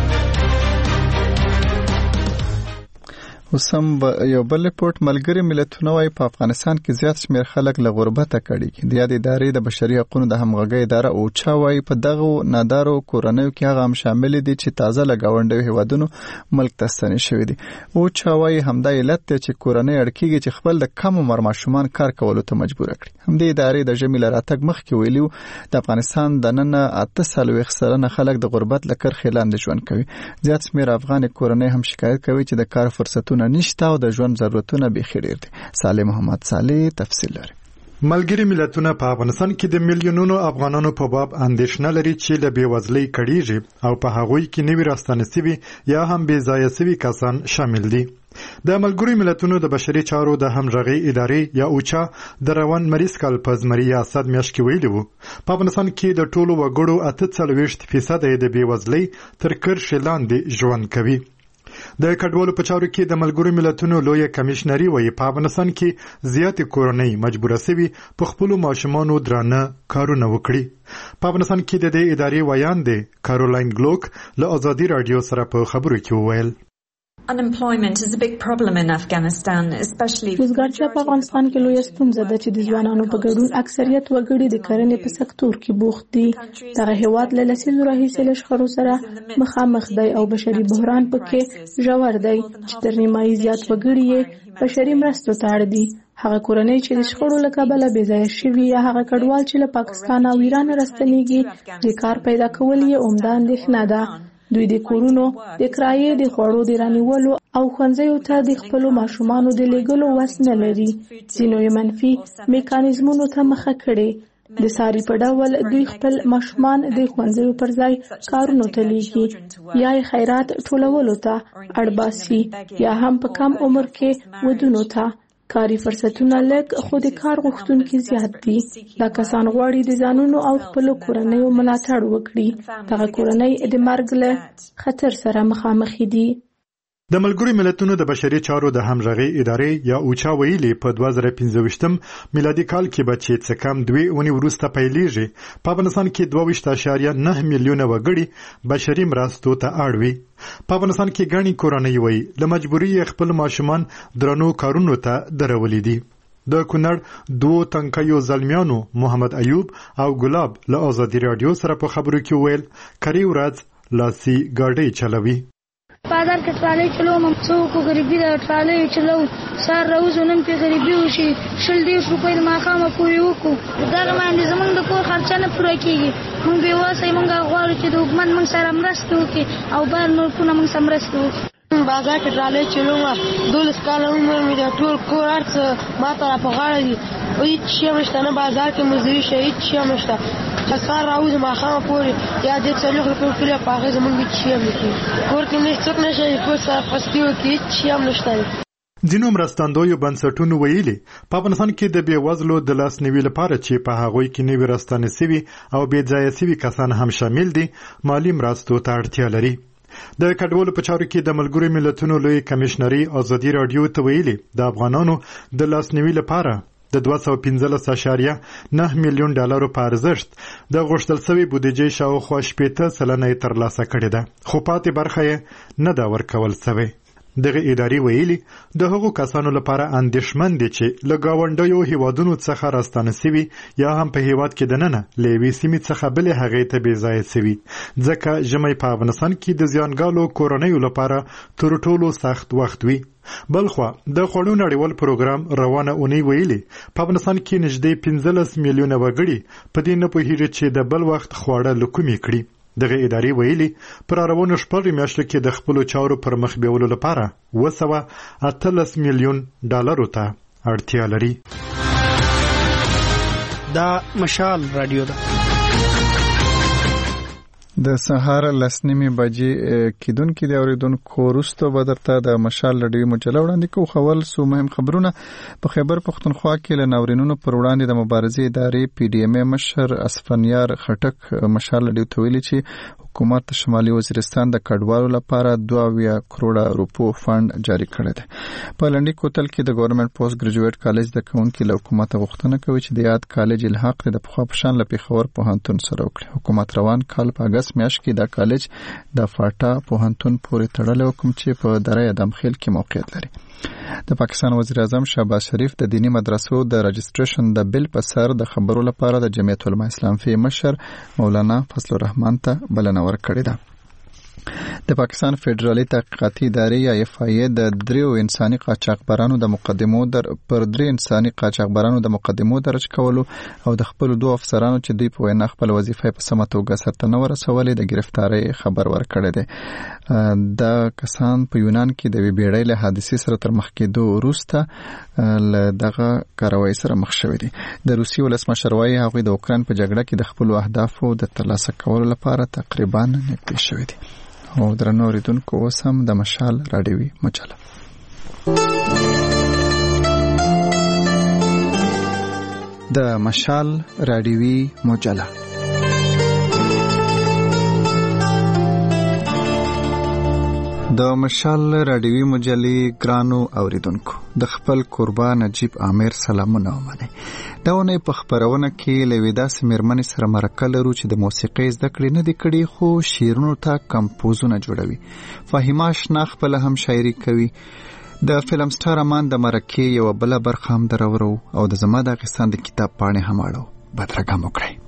اوس هم یو بل رپورټ ملګري ملتونه وايي په افغانستان کې زیات شمېر خلک له غربته کړي. د یاد ادارې د بشري حقوقو د همغږۍ اداره اوچا وايي په دغه نادارو کورنیو کې هغه هم شامل دي چې تازه له ګاونډیو هیوادونو ملک ته ستنې شوي دي. اوچا وايي همدا علت دی چې کورنۍ اړ کېږي چې خپل د کم عمر ماشومان کار کولو ته مجبوره کړي. همدې ادارې د ژمي له راتګ مخکې ویلي د افغانستان دننه اته څلوېښت سلنه خلک د غربت له کرښې لاندې ژوند کوي. زیات شمېر افغان کورنۍ هم شکایت کوي چې د کار فرصتونه نشته او د ژوند ضرورتونه بېخي ډېر دي. صالح محمد صالح تفصیل لري. ملګري ملتونه په افغانستان کې د میلیونونو افغانانو په باب اندېښنه لري چې له بېوزلۍ کړېږي او په هغوی کې نوي راستانه سوي یا هم بې ځایه سوي کسان شامل دي. د ملګرو ملتونو د بشري چارو د همغږۍ ادارې یا اوچا د روان مریض کال په زمري اسد میاشت کې ویلي وو په افغانستان کې د ټولو وګړو اته څلوېښت فیصده د بېوزلۍ تر کرښې لاندې ژوند کوي. د کډوالو په چارو کې د ملګرو ملتونو لویه کمیشنري وایي په افغانستان کې زیاتې کورنۍ مجبوره سوي په خپلو ماشومانو درانه کارونه وکړي. په افغانستان کې د دې ادارې ویان دی کارولاین ګلوک له ازادي راډیو سره په خبرو کې وویل Unemployment is a big problem in Afghanistan, especially وزګارتیا په افغانستان کې لویه ستونزه ده چې د ځوانانو په ګډون اکثریت وګړي د کرنې په سکتور کې بوخت دي. دغه هیواد له لسیزو راهیسې له شخړو سره مخامخ دی او بشري بحران پکې ژور دی چې تر نیمایي زیات وګړي یې بشري مرستو ته اړ دي. هغه کورنۍ چې د شخړو له کبله بې ځایه شوي یا هغه کډوال چې له پاکستان او ایران راستنېږي د کار پیدا کول یې عمده اندېښنه ده. دوی د کورونو د کرایې د خوړو د رانیولو او ښوونځیو ته د خپلو ماشومانو د لیږلو وس نه لري. ځینو یې منفي میکانیزمونو ته مخه کړې. د ساري په ډول دوی خپل ماشومان د ښوونځیو پر ځای کارونو ته لیږي یا یې خیرات ټولولو ته اړ باسي یا هم په کم عمر کې ودونو ته. کاري فرصتونه لږ خو د کار غوښتونکي زیات دي. دا کسان غواړي د ځانونو او خپلو کورنیو ملاتړ وکړي. دغه کورنۍ د مرګ له خطر سره مخامخ دي. د ملګرو ملتونو د بشري چارو د همغږۍ ادارې یا اوچا ویلي په دوه زره پنځه ویشتم میلادي کال کې به چې څه کم دوې اونۍ وروسته پیلېږي په افغانستان کې دوه ویشت اعشاریه نه میلیونه وګړي بشري مرستو ته اړ وي. په افغانستان کې ګڼې کورنۍ وایي له مجبوري خپل ماشومان درنو کارونو ته درولي دي. د کونړ دوو تنکیو زلمیانو محمد ایوب او ګلاب له ازادي راډیو سره په خبرو کې وویل کری ورځ لاسي ګاډۍ چلوي. بازار کې ټرالۍ چلوم څوک غریبي د ټرالۍ چلو سار راوځو نن په غریبي وشي شل دېرش روپۍ د ماښامه پورې وکړو. دغه باندې زموږ د کور خرچه نه پوره کېږي. موږ بېوسه یې موږ غواړو چې د حکومت موږ سره مرسته وکړي او بهر ملکونه موږ سره مرسته وکړي. بازار کې ټرالۍ چلوم دولس کاله عمر مې د ټول کور هر څه ما ته را په غاړه دي. هېڅ شی هم نشته نه بازار کې مزدوري شته هېڅ شی هم نشته. سهار راوځو ماښامه پورې یا دې څلوېښت روپۍ پولې په هغې زموږ هېڅ شی هم نه کېږي. کور کې نه څوک نه شي کور سره خستي وکړي هېڅ شی هم نشته. ځینو مرستندویو بنسټونو ویلي په افغانستان کې د بېوزلو د لاسنیوي لپاره چې په هغوی کې نوي راستانه سوي او بې ځایه سوي کسان هم شامل دي مالي مرستو ته اړتیا لري. د کډوالو په چارو کې د ملګرو ملتونو لوی کمیشنري ازادي راډیو ته ویلي د افغانانو د لاسنیوي لپاره د دوه سوه پنځلس اعشاریه نه میلیون ډالرو په ارزښت د غوښتل سوي بودیجې شاوخوا شپېته سلنه یې ترلاسه کړې ده خو پاتې برخه یې نه ده ورکول سوې. دغه ادارې ویلي د هغو کسانو لپاره اندېښمن دي چې له ګاونډیو هیوادونو څخه راستانه سوي یا هم په هیواد کې دننه له یوې سیمې څخه بلې هغې ته بېځایه سوي، ځکه ژمی په افغانستان کې د زیانګالو کورنیو لپاره تر ټولو سخت وخت وي. بلخوا د خوړو نړیوال پروګرام روانه اونۍ ویلي په افغانستان کې نږدې پنځلس میلیونه وګړي په دې نه پوهېږي چې د بل وخت خواړه له کومې کړي. دغه ادارې ویلي پر روانو شپږ میاشتو کې د خپلو چارو پر مخ بیولو لپاره اوه سوه اتلس میلیون ډالرو ته اړتیا لري. دا مشال رادیو ده. د سهار لس نیمې بجې کیدونکې د اوریدونکو وروسته به درته د مشال رادیوي مجله وړاندې کوو. خول څو مهم خبرونه. په خیبر پښتونخوا کې له ناورینونو پر وړاندې د مبارزې ادارې پی ډي ایم ای مشر اسفندیار خټک مشال رادیو ته ویلي چې حکومت شمالي وزیرستان د کډوالو لپاره دوه اویا کروړه روپو فند جاری کړی دی. په لنډي کوتل کې د ګورنمنت پوسټ ګریجویټ کالج د کوونکي له حکومت غوښتنه کوي چې د یاد کالج الحاق د پخوا په شان له پېښور پوهنتون سره وکړي. حکومت روان کال په اګست میاشت کې دا کالج د فاټا پوهنتون پورې تړلی و کوم چې په دره ادمخیل کې موقعیت لري. د پاکستان وزیر اعظم شهباز شریف د دینی مدرسو د رجسټریشن د بل په سر د خبرو لپاره د جمعیت العلماء اسلام فی مشر مولانا فضل الرحمن ته بلنه ورکړې ده. د پاکستان فدرالي تحقیقاتي ادارې یا اف آی ای د دریو انساني قاچاقبرانو د مقدمو در پر درې انساني قاچاقبرانو د مقدمو درج کولو او د خپل دوه افسرانو چې دوی په وینا خپل وظیفه په سمه توګه سرته نه ورسولې د گرفتاری خبر ورکړی دی. دا کسان په یونان کې د بیړۍ له حادثې سره تر مخ کېدو وروسته له دغه کاروایي سره مخ شوي دي. د روسیې ولسمشر وایي هغوی د اوکراین په جګړه کې د خپلو اهدافو د ترلاسه کولو لپاره تقریبا نږدې شوي دي. او درنو اوریدونکو اوس هم د مشال رادیوي مجله. د مشال رادیوي مجله د مشال رادیوي مجلې ګرانو اوریدونکو د خپل قربان نجیب عامر سلامونه ومنئ. دا ونه په خبرونه کې له داسې مېرمنې سره مرکه لرو چې د موسیقۍ زده کړې نه دي کړې خو شعرونو ته کمپوزونه جوړوي. فهیمه اشنا خپله هم شاعري کوي. د فلم سټار امان د مرکې یوه بله برخه هم درورو او د زما د اخیستان د کتاب پاڼې هم اړو. بدرګه مو کړئ.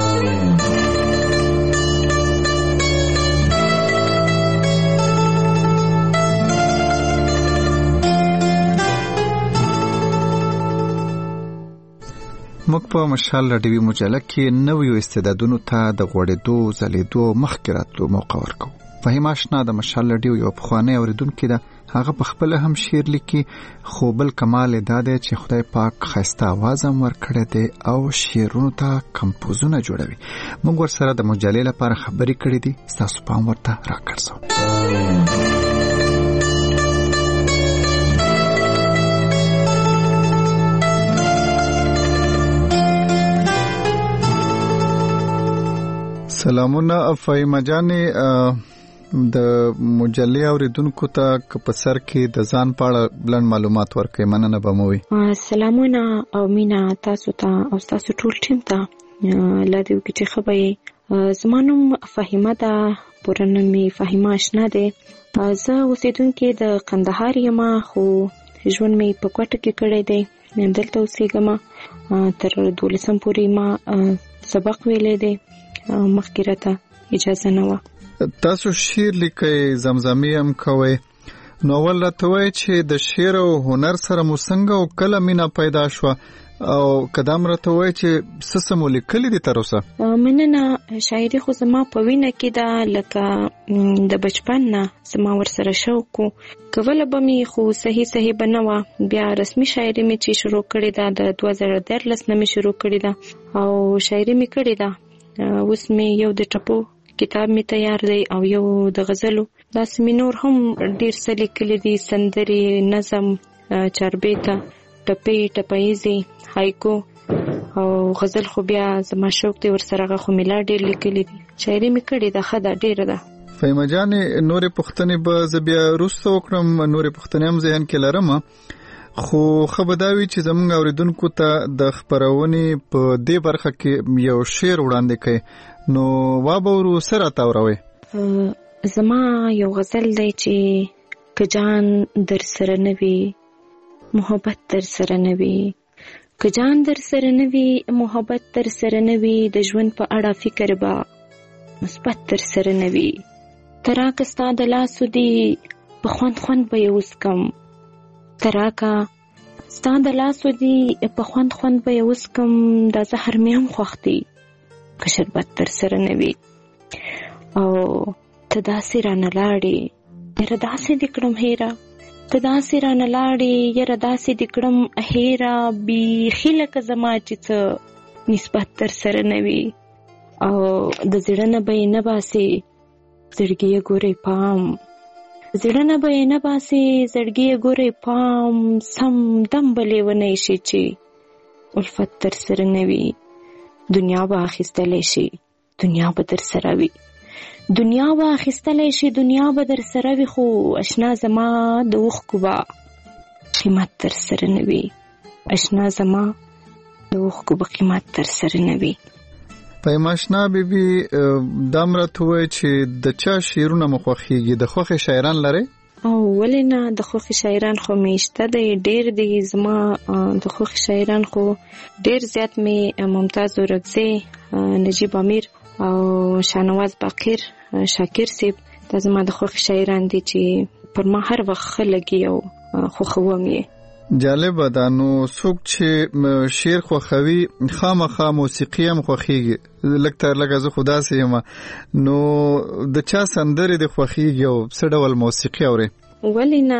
موږ په مشال رادیوي مجله کې نویو استعدادونو ته د غوړېدو ځلېدو مخکې راتلو موقع ورکوو. فهیمه اشنا د مشال رادیو یو پخوانی اورېدونکې ده. هغه په خپله هم شعر لیکي خو بل کمال یې دا دی چې خدای پاک ښایسته اواز هم ورکړی دی او شعرونو ته کمپوزونه جوړوي. موږ ورسره د مجلې لپاره خبرې کړې دي. ستاسو پام ورته راګرځوو. سلامونه فهیمه جانې، د مجلې اوریدونکو ته که په سر کې د ځان په اړه بلند معلومات ورکړئ. مننه به مو وي. سلامونه او مینا تاسو ته او تاسو ټول ټیم ته. لا دې وکړي چې ښه به یې. زما نوم فهیمه ده، پوره نوم مې فهیمه اشنا دی. زه اوسېدونکې د قندهار یم خو ژوند مې په کوټه کې کړی دی. دلته اوسېږم. تر دولسم پورې ما سبق ویلی دی. مخکې راته اجازه نه وه. تاسو شعر لیکئ، زمزمې هم کوئ. نو اول راته وایئ چې د شعر او هنر سره مو څنګه او کله مینه پیدا شوه او که دا هم راته وایئ چې څه څه مو لیکلي دي تر اوسه؟ مننه. شاعري خو زما په وینه کې ده، لکه د بچپن نه زما ورسره شوق و. کوله به مې خو صحیح صحیح به نه وه. بیا رسمي شاعري مې چې شروع کړې ده د دوه زره دیارلس نه مې شروع کړې ده او شاعري مې کړې ده. اوس مې یو د ټپو کتاب مې تیار دی او یو د غزلو. داسې مې نور هم ډېر څه لیکلي دي، سندرې، نظم، چاربیته، ټپې، ټپاییزې، هایکو او غزل. خو بیا زما شوق دی ورسره، هغه خو مې لا ډېر لیکلي دي. شاعري مې کړې ده، ښه ده، ډېره ده. فهیمه جانې، نورې پوښتنې به زه بیا وروسته وکړم. نورې پوښتنې هم ذهن کې لرم خو ښه به دا وي چې زموږ اوریدونکو ته د خپرونې په دې برخه کې یو شعر وړاندې کړئ. نو وا به ورو څه راته اوروئ؟ زما یو غزل دی چې که جان در سره نه وي محبت در سره نه وي که جان در سره نه وي محبت در سره نه وي د ژوند په اړه فکر به مثبت در سره نه وي ته راکه ستا د لاسو دي په خوند خوند به یې وڅکم ته راکه ستا د لاسو دي په خوند خوند به یې وڅکم دا زهر مې هم خوښ دی که شربت در سره نه وي او ته داسې رانه لاړې یاره داسې دې کړم هیره ته داسې رانه لاړې یاره داسې دې کړم هیره بیخي لکه زما چې څه نسبت در سره نه وي او د زړه نه به یې نه باسې زړګي یې ګورې پام زړه نه به یې نه باسې زړګي یې ګورې پام سم دم به لیونی شي چې الفت در سره نه وي دنیا به اخیستلی شي دنیا به در سره وي دنیا به اخیستلی شي دنیا به در سره وي خو اشنا زما د اوښکو به قیمت در سره نه وي اشنا زما د اوښکو به قیمت در سره نه وي پیماشنا بیبي دا مرته وای چې د چا شعرونه مو خوښیږي د خوښ شاعران لري او ولې نه د خوښ شاعران خو میشته دی ډیر دی زما د خوښ شاعران خو ډیر زیات می ممتاز اورکزی نجیب امیر او شاهنواز باقر شاکر صاحب دا زما د خوښ شاعران دي چې پر ما هر وخت خلګي او خوښوم یې جالب ده نو څوک چې شعر خوښوي خامخا موسیقي هم خوښیږي لږ تر لږه زه خو داسې یم نو د چا سندرې د خوښیږي او څه ډول موسیقي اوري ولې نه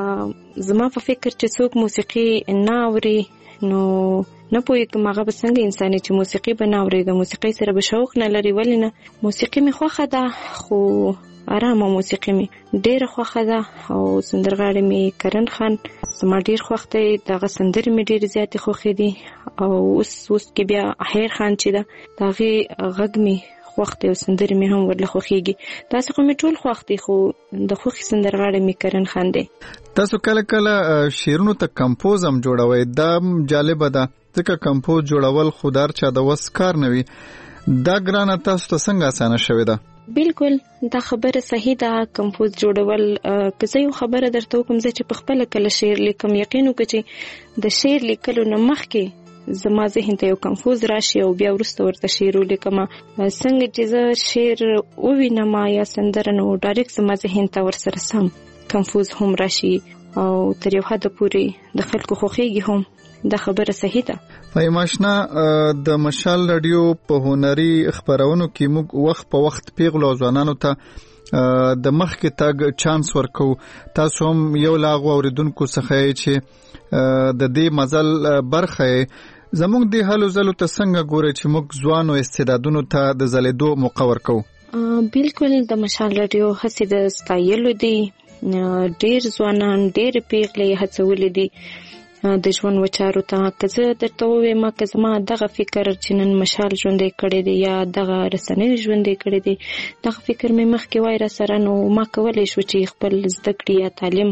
زما په فکر چې څوک موسیقي نه اوري نو نه پوهېږم هغه به څنګه انساني چې موسیقي به نه اوري د موسیقۍ سره به شوق نه لري ولې نه موسیقي مې خوښه ده خو آرامه موسیقي مې ډېره خوښه ده او سندرغاړی مې کرن خان زما ډېر خوښ دی دغه سندرې مې ډېرې زیاتې خوښې دي او اوس اوس کې بیا احیر خان چې ده د هغې غږ مې خوښ دی او سندرې مې هم ورله خوښېږي داسې خو مې ټول خوښ دي خو د خوښې سندرغاړی مې کرن خان دی تاسو کله کله شعرونو ته کمپوز هم جوړوئ دا جالبه ده ځکه کمپوز جوړول خو د هر چا د وس کار نه وي دا ګرانه تاسو ته څنګه اسانه شوې ده بالکل دا خبره صحیح ده کمپوز جوړول که زه یو خبره درته وکړم زه چې په خپله کله شعر لیکم یقین وکړه چې د شعر لیکلو نه مخکې زما ذهن ته یو کمپوز راشي او بیا وروسته ورته شعر ولیکم څنګه چې زه شعر ووینم یا سندره نو ډایرکټ زما ذهن ته ورسره سم کمپوز هم راشي او تر یو حده پورې د خلکو خوښیږي هم دا خبره صحیح ده فایماشنا د مشال رادیو په هنري خبرونو کې موږ وخت په وخت پیغلو ځوانانو ته د مخ کې تاګ چانس ورکو تاسو هم یو لاغو اوریدونکو څخه چې د دې مزل برخه زموږ د حالو زلو ته څنګه ګوري چې موږ ځوانو استعدادونو ته د زلیدو موقع ورکو بالکل د مشال رادیو هڅې د ستایلو دي ډیر ځوانان ډیر پیغلې هڅولې دي د ژوند وچارو ته که زه درته ووایم که زما دغه فکر چې نن مشال ژوندی کړی دی یا دغه رسنۍ ژوندی کړی دی دغه فکر مې مخکې وای را سره نو ما کولی شو چې خپل زده کړې یا تعلیم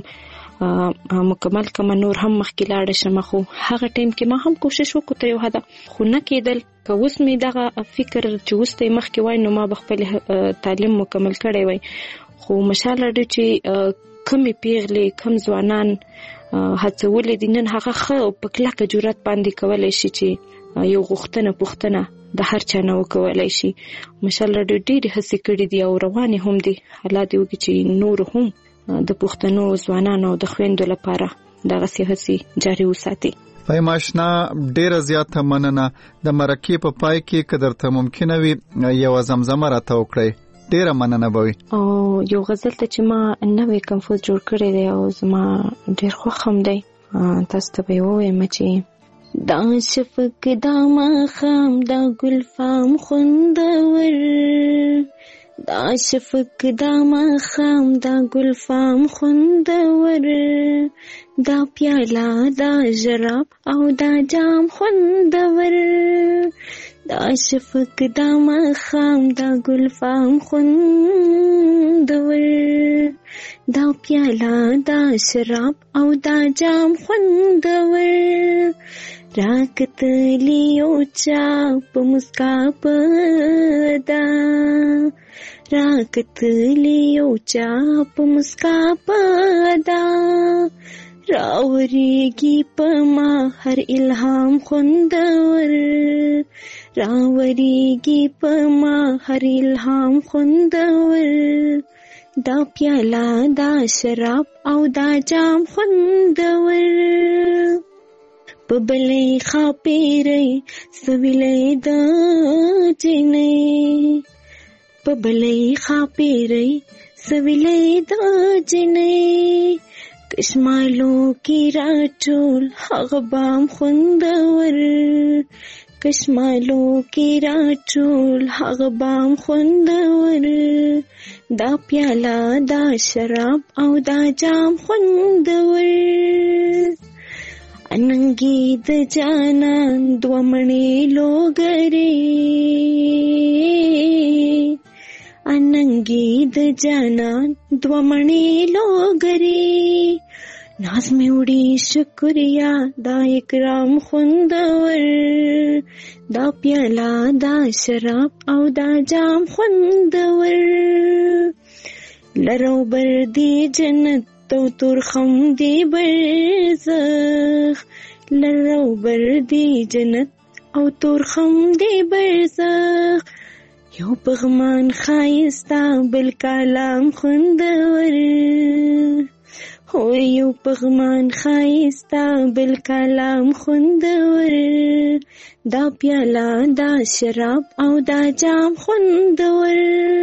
مکمل کړم نور هم مخکې لاړه شم خو هغه ټایم کې ما هم کوشش وکړو تر یو حده خو نه کېدل که اوس مې دغه فکر چې اوس ته یې مخکې وای نو ما به خپل تعلیم مکمل کړی وای خو مشال راډیو چې کمې پیغلې کم ځوانان هڅولې دي نن هغه ښه په کلکه جرأت باندې کولی شي چې یو غوښتنه پوښتنه د هر چا نه وکولی شي مشال راډیو ډېرې هڅې کړي دي او روانې هم دي الله دې وکړي چې نور هم د پښتنو ځوانانو د خویندو لپاره دغسې هڅې جاري وساتي فایماشنا ډیره زیاته مننه د مرکې په پای کې که درته ممکنه وي یوه زمزمه راته وکړئ ډیره مننه به وي او یو غزل ته چې ما نوی کمپوز جوړ کړی دی او زما ډیر خوښ هم دی تاسو ته به یې ووایم چې دا شفق دا ماښام دا ګلفام خوندور دا شفق دا ماښام دا ګلفام خوندور دا پیاله دا ژراب او دا جام خوندور دا شفق دا ماښام دا ګلفام خوندور دا پیاله دا شراب او دا جام خوندور راکتلی یو چا په مسکا پدا راکتلی یو چا په مسکا پدا راوریږي په ما هر الهام خوندور راوریږي په ما هر الهام خوندور دا پیاله دا شراب او دا جام خوندور په بلې خاپېرې سویلې دا جنې په بلې خاپېرې سویلې دا جنې کشمالو کی راټول هغه بام خوندور کشمالو کی راټول هغه بام خوندور دا پیاله دا شراب او دا جام خوندور اننګي د جانان دومړې لوګري اننګي د جانان دومړې لوګري ناز می وړي شکریا دا اکرام خوندور دا پیاله دا شراب او دا جام خوندور لرو بر دی جنت تو ترخم دی برزخ لرو بر دی جنت او ترخم دی برزخ یو پغمان خایستا بل کلام خوندور هو یو پغمان خایستا بل کلام خوندور دا پیاله دا شراب او دا جام خوندور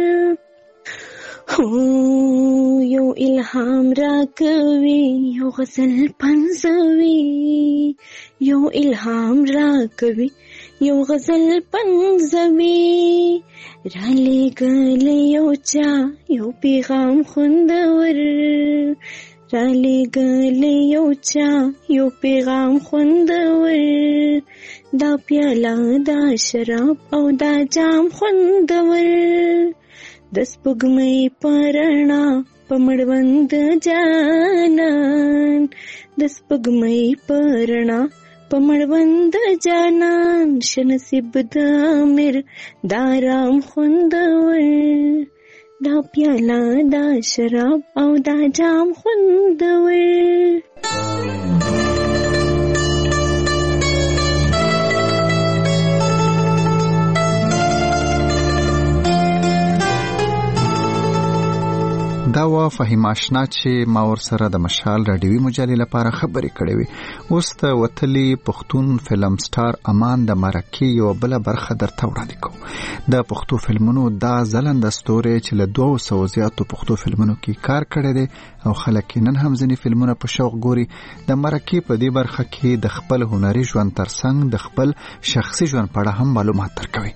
هو یو الهام را کوي یو غزل پنځوي یو الهام را کوي یو غزل پنځوي را لېږلی یو چا یو پیغام خوندور را لېږلی یو چا یو پیغام خوندور دا پیاله دا شراب او دا جام خوندور د سپوږمۍ په رڼا په مړوند جانان د سپوږمۍ په رڼا په مړوند جانان شه نصیب د امیر دا رام خوندور دا پیاله دا شراب او دا جام خوندور دا وا فهیم آشنا چې ما ور سره د مشال رادیوي مجلې لپاره خبرې کړې وي. اوس ته وتلی پښتون فلم سټار امان د مرکې یو بل برخه درته وړاندې کوم. د پښتو فلمونو دا ځلند ستوري چې له دوه سوه زیاتو پښتو فلمونو کې کار کړی دی او خلک نن هم ځینې فلمونه په شوق ګوري. د مرکې په دې برخه کې د خپل هنري ژوند ترڅنګ د خپل شخصي ژوند په اړه هم معلومات درکوي.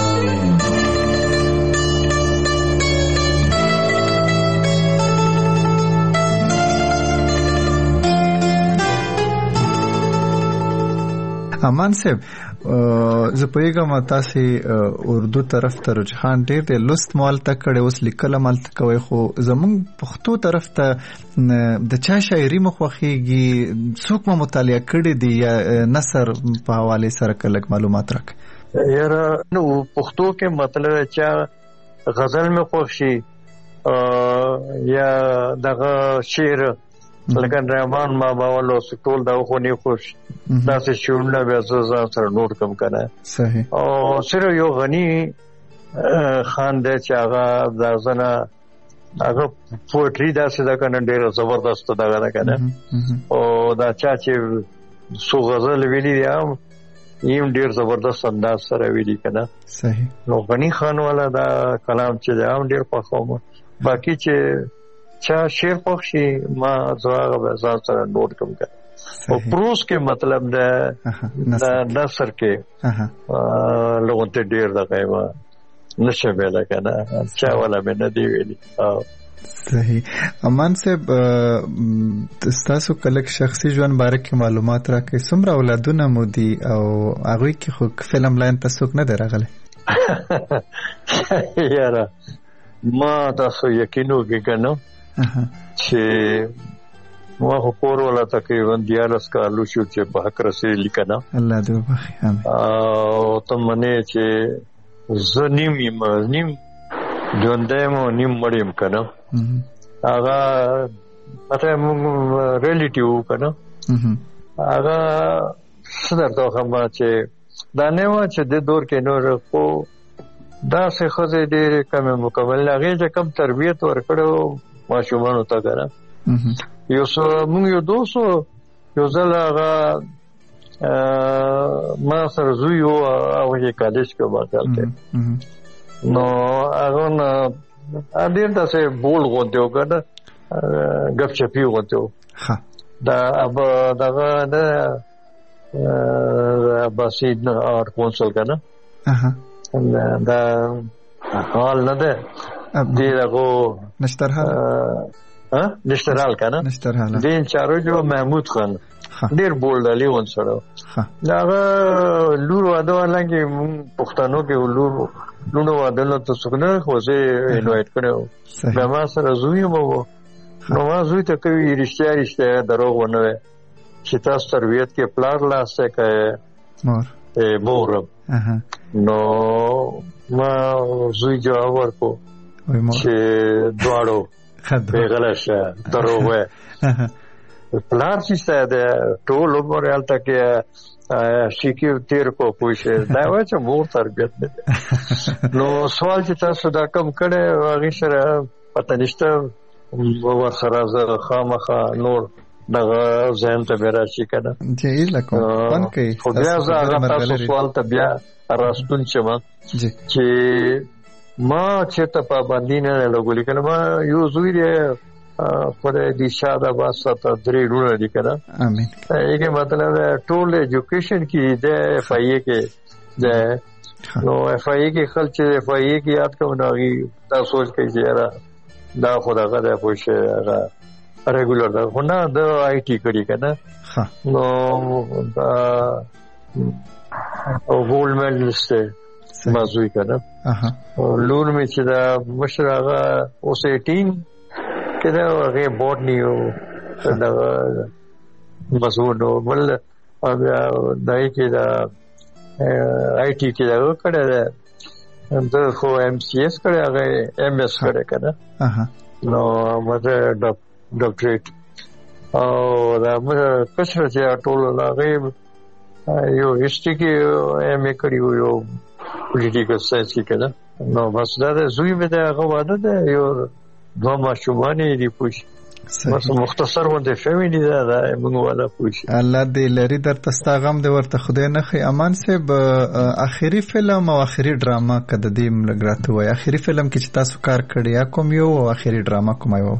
امان صاحب زه پوهیږم تاسو اردو طرف ته رجحان ډیر دی، لوست مال تک کړي، اوس لیکل مال تک کوي، خو زمونږ پښتو طرف ته د چا شاعري مخوخيږي څوک مو مطالعه کړي دي یا نثر په حواله سره کلک معلومات راک؟ یاره نو پښتو کې مطلب چا غزل مې خوښي یا دغه شعر لکه رحمان ما باولو سټول دا خو نه خوش دا څه شورنه بیا زړه سره نوٹ کم کنه صحیح. او سره یو غنی خان د چاغه دا زنه هغه پوئټری دا څه دا کنه ډیر زبردست دا غره کنه او دا چا چې سو غزل ویلي یم یم ډیر زبردست انداز سره ویلي کنه صحیح. نو غنی خان والا دا کلام چې دا ډیر خوښوم. باقی چې چا شعر خوښي ما زړه به ځان سره نوٹ کوم کنه. او پروس کې مطلب دا نثر کې لغون ته ډیر د غیبه نشه ویل کنه چا ولا مې نه دی ویلي. صحیح. امان صاحب تاسو کلک شخصي ژوند باره کې معلومات راکړئ، څومره اولادونه مو دي او هغوی کې خو فلم لاین تاسو نه دی راغلی؟ یاره ما تاسو یقین وکړئ کنه چې ما خو کور ولا تقریبا دیارس کالو شو چې په حق رسېږي کنه. الله دې وبخښي. امين. او ته منې چې زه نیم یم نیم ژوندی مو نیم مړ یم کنه. هغه مته مونږ ریلیټیو کنه. هغه څه درته وایم چې دا نه و چې د دور کې نور خو دا څه خزې ډېرې کمې مکمل هغې چې کم تربیت ورکړو ماشومانو ته کنه. یو څه مونږ یو دوست یو ځل هغه ما سره زوی و هغه یې کالج کې باقال دی نو هغه نه ډېر داسې بول غوندې و که نه ګپ چپي غوندې و. دا اب دغه د عباسي آرټ کونسل که نه دا حال نه ده دې دغو نشترحال نشترحال که نه نشترحال دې انچارج و محمود خان ډېر بولډ لیون سړی د هغه لور واده حالانکې مونږ پښتنو کې لور لونو واده نه ته څوک نه خو زه یې انوایټ کړی و بیا ما سره زوی هم و نو ما زوی ته کوي رښتیا رښتیا دروغ ونه وی چې تاسو تربیت کې پلار لاستی که مور نو ما زوی جواب ورکو چې دواړو بېغله شه دروغ وی پلار چې ستا د ټول عمر هلته کې شیکي تیر کو پوه شې دا وایي چې مور تربیت نه دی نو سوال چې تاسو دا کم کړی هغې سره پته نشته ورسره زه خامخا نور دغه ذهن ته بیا راشي که نه خو بیا زه هغه تاسو سوال ته بیا راستون شم چې ما چېرته پابندي نه لګولې که نه ما یو زوی دی خدای دې شاد آباد ساته درې لوڼه دي که نه هغې مطلب ټول ایجوکیشن کې دی ایف آی ای کې دی نو ایف آی ای کې خلک چې ایف آی ای کې یاد کوم نو هغې دا سوچ کوي چې یاره دا خو دغه دی پوه شې هغه ریګولر ده خو نه د آی ټي کړي که نه نو دا ګولډ میډلسټ دی زما زوی که نه لور مې چې دا مشر هغه اوس ایټین کې دا هغې بوټني و دغه مضمون و بل بیا دای کې دا آی ټي کې دغه کړی دی ده خو ایم سی ایس کړی هغه ایم ایس کړی که نه نو مته ډاکټریټ او دا کشره چې ټول هغې یو هسټري کې ایم ای کړي و یو پولیټیکل ساینس کې که نه نو بس دا د زوی مې دی هغه واده دی یو دوه ماشومان یې دي پوه شي بس مختصر غوندې فیملي ده دا موږ والا پوه شي الله دې لري درته ستا غم دې ورته خدای نه ښي. امان صاحب اخري فلم او اخري ډراما که د دې لږ راته ووایي اخري فلم کې چې تاسو کار کړی یا کوم یو او اخري ډراما کومه یو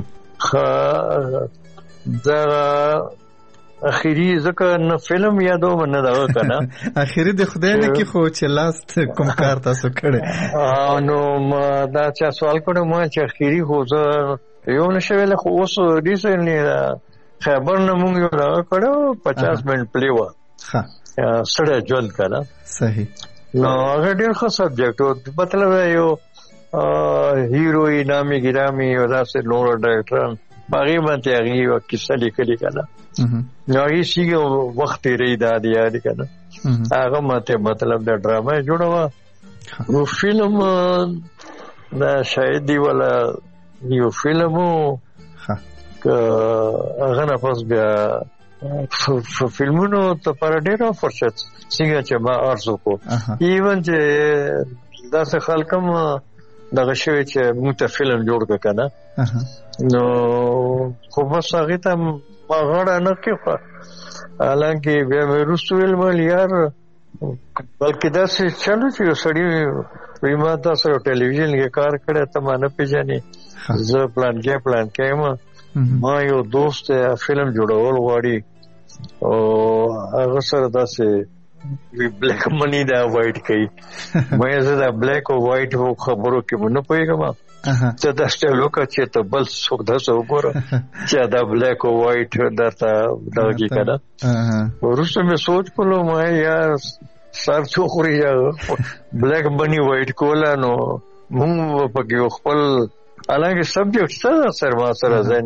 دغه اخري ځکه نه فلم یادوم نه دغه که نه اخري د خدای نه کې خو چې لاست کوم کار تاسو کړی نو ما دا چا سوال کړی ما چې اخري خو زه یو نه شویل خو اوس ریسنټلی خیبر نه مونږ یو دغه کړی پچاس منټ پلی وه سړی ژوند که نه صحیح نو هغه ډېر ښه سبجیکټ و مطلب یو هیروی نامي ګرامي او داسې نور ډایرکټران هغې باندې هغې یوه کیسه لیکلې که نه نو هغې سیږي وخت تېرې دا د یادې که نه هغه ماته مطلب د ډرامه یې جوړه وه نو فلم دا شاید دی والا یو فلم و که هغه نه پس بیا فلمونو لپاره ډېر فرصت څنګه چې ما عرض وکړو ایون چې داسې خلک هم دغه شوی چې موږ ته فلم جوړ کړه که نه نو خو بس هغې ته ما غاړه نه کېښوه حالانکې بیا مې وروسته ویل مل یار بلکې داسې چلو چې یو سړي وایي ما تا سره ټلویزیون کې کار کړی ته ما نه پېژنې زه پلانکې پلانکې یم ما یو دوست فلم جوړول غواړي او هغه سره داسې بلیک منی دا وایټ کوي مې زه دا بلیک او وایټ خبرو کې مو نه پوهېږم ته دا سټایل وکړه چې ته بل څوک داسې وګوره چې دا بلیک او وایټ درته دغه کې که نه وروسته مې سوچ کړلو ما یار سر څو خوري بلیک منی وایټ کوله نو مونږ پکې خپل حالانکې سبجیکټ شته سر ما سره ذهن کې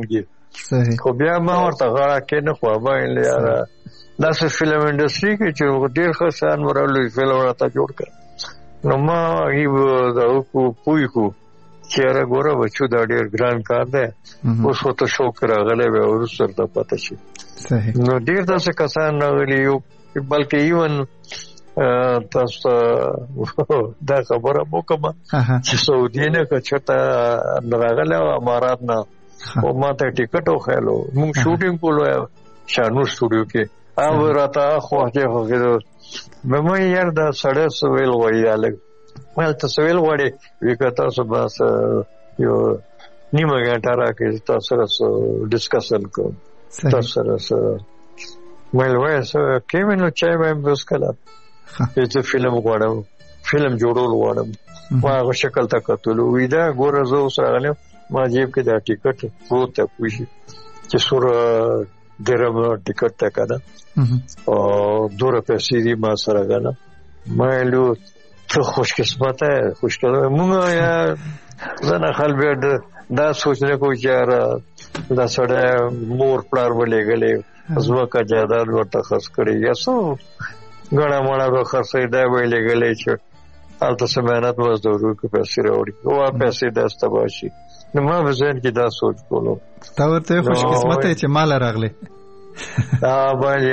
خو بیا ما ورته غاړه کې نه خو باندې یاره داسې فلم انډستری کې چې ډېر ښه شان ورلوي فلم راته جوړ کړ نو ما یې دا کو پوي کو چې راګوره بچو دا ډېر ګران کار دی اوس ورته شوق راغلی به ورسره ته پته شي نو ډېر داسې کسان راغلي یو بلکې ایون تاسو دا خبره مو کومه چې سعودي نه کچته راغلی او امارات نه او ما ته ټیکټ وخیلو موږ شوټینګ کولو شانو سټوډیو کې او راته خو هغه هغه مې یې دا سړی سویل وایي الګ مې ته سویل وړي وکړه تاسو بس یو نیمه غنټه راکې تاسو سره ډیسکشن کوم تاسو سره مې وایي چې کیمنو چای مې بس کړه چې فلم غواړم فلم جوړول غواړم ما هغه شکل تا کتلو وې دا ګوره زه اوس راغلم ما جیب کې دا ټیکټ پروت ته پوښي چې سور درم ټیکټ تا کړه او دوه پیسې دی ما سره غلا مې لو ته خوش قسمت ہے خوش کړه مونږ یا زنه خلک دا سوچنه کوي چې دا سړی مور پلار ولې غلې ازوکه جاداد ورته خرڅ کړي یا سو غړا مړه به خرڅې دا ویلې غلې چې البته سمانات مزدورو کې پیسې راوړي او پیسې داسته باشي نو ما به ځین کې دا سوچ کولو دا ورته خوش قسمت ہے چې مال راغله دا باندې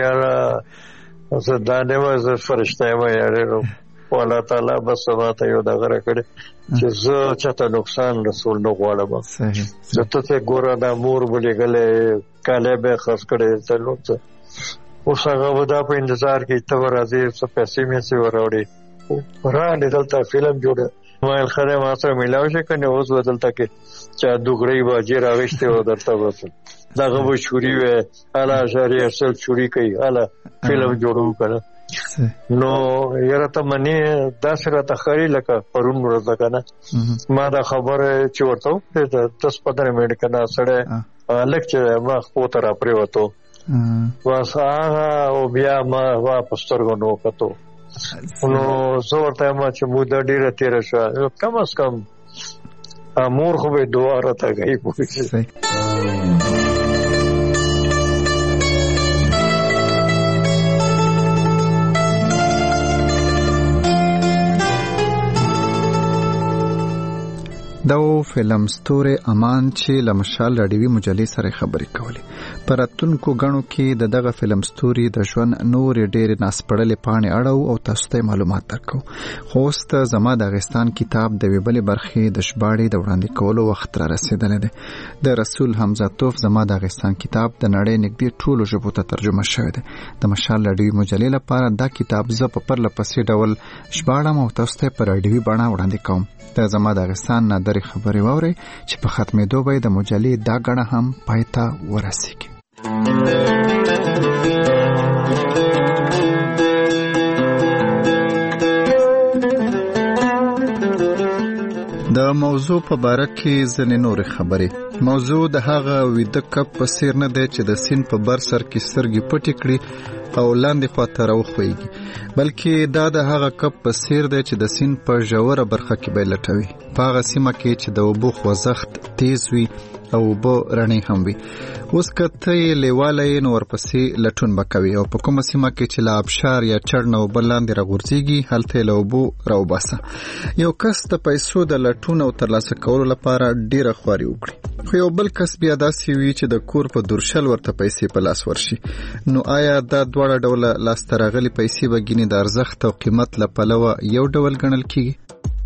یاره زه دا نه وځه فرشته ما یاره الله تعالی بس ماته یو دغه راکړي چې زه چاته نقصان رسول نه غواړم صحیح زه ته ګوره دا مور ولې غلې کاله به خرڅ کړي ته نو څه اوس هغه ودا په انتظار کې ته راځي څه پیسې مې سي وراوړي را دلته فلم جوړه ما خره ما سره ملاوي شي کنه اوس بدلته کې چا دوغړی باجی راغشته و درته وسه داغه و شوري و الا شری اصل شوري کوي الا فلم جوړو کنه نو یره ته منی داسره تخری لکه پرون ورځ کنه ما دا خبره چې ورته ته تاسو پدره مې کنه سره الک چې ما خو تر پرې وته واسه او بیا ما واپس ترغو نو کتو نو زور ته ما چې مو د ډیره تیر شو کم از کم امور خو به دعا راته کوي پوښتنه دا فلم ستوره امان چې لمشال رادیوي مجلې سره خبرې کولې پراتونکو غنو کې د دغه فلم ستوري د ژوند نور ډېر ناسپړلې پاڼې اړو او تاسو ته معلومات درکو خو ست زما د افغانستان کتاب د ویبلې برخې د شباړې د وړاندې کولو وخت را رسیدلی دی د رسول حمزه توف زما د افغانستان کتاب د نړۍ نږدې ټولو ژبو ته ترجمه شوی دی د مشال رادیوي مجلې لپاره دا کتاب زه په پرله پسې ډول شباړم او تاسو ته په رادیوي بڼه وړاندې کوم د زما د افغانستان نه درې خبرې واورئ چې په ختمېدو به د مجلې دا ګڼه هم پای ته ورسیږي د موضوع په باره کې ځینې نورې خبرې موضوع د هغه ویده کب په څیر نه دی چې د سیند په بر سر کې سترګې پټې کړي او لاندې خواته راوخویږي بلکې دا د هغه کب په څیر دی چې د سیند په ژوره برخه کې به لټوي په هغه سیمه کې چې د اوبو خوځښت تیز وي او اوبه رڼې هم وي اوس که ته یې لیواله یې نو ورپسې لټون به کوي او په کومه سیمه کې چې له ابشار یا چړ نه اوبه لاندې راغورځېږي هلته یې له اوبو راوباسه یو کس د پیسو د لټون او ترلاسه کولو لپاره ډېره خواري وکړي خو یو بل کس بیا داسې وي چې د کور په دورشل ورته پیسې په لاس ورشي نو آیا دا دواړه ډوله لاسته راغلي پیسې به ګینې د ارزښت او قیمت له پلوه یو ډول ګڼل کیږي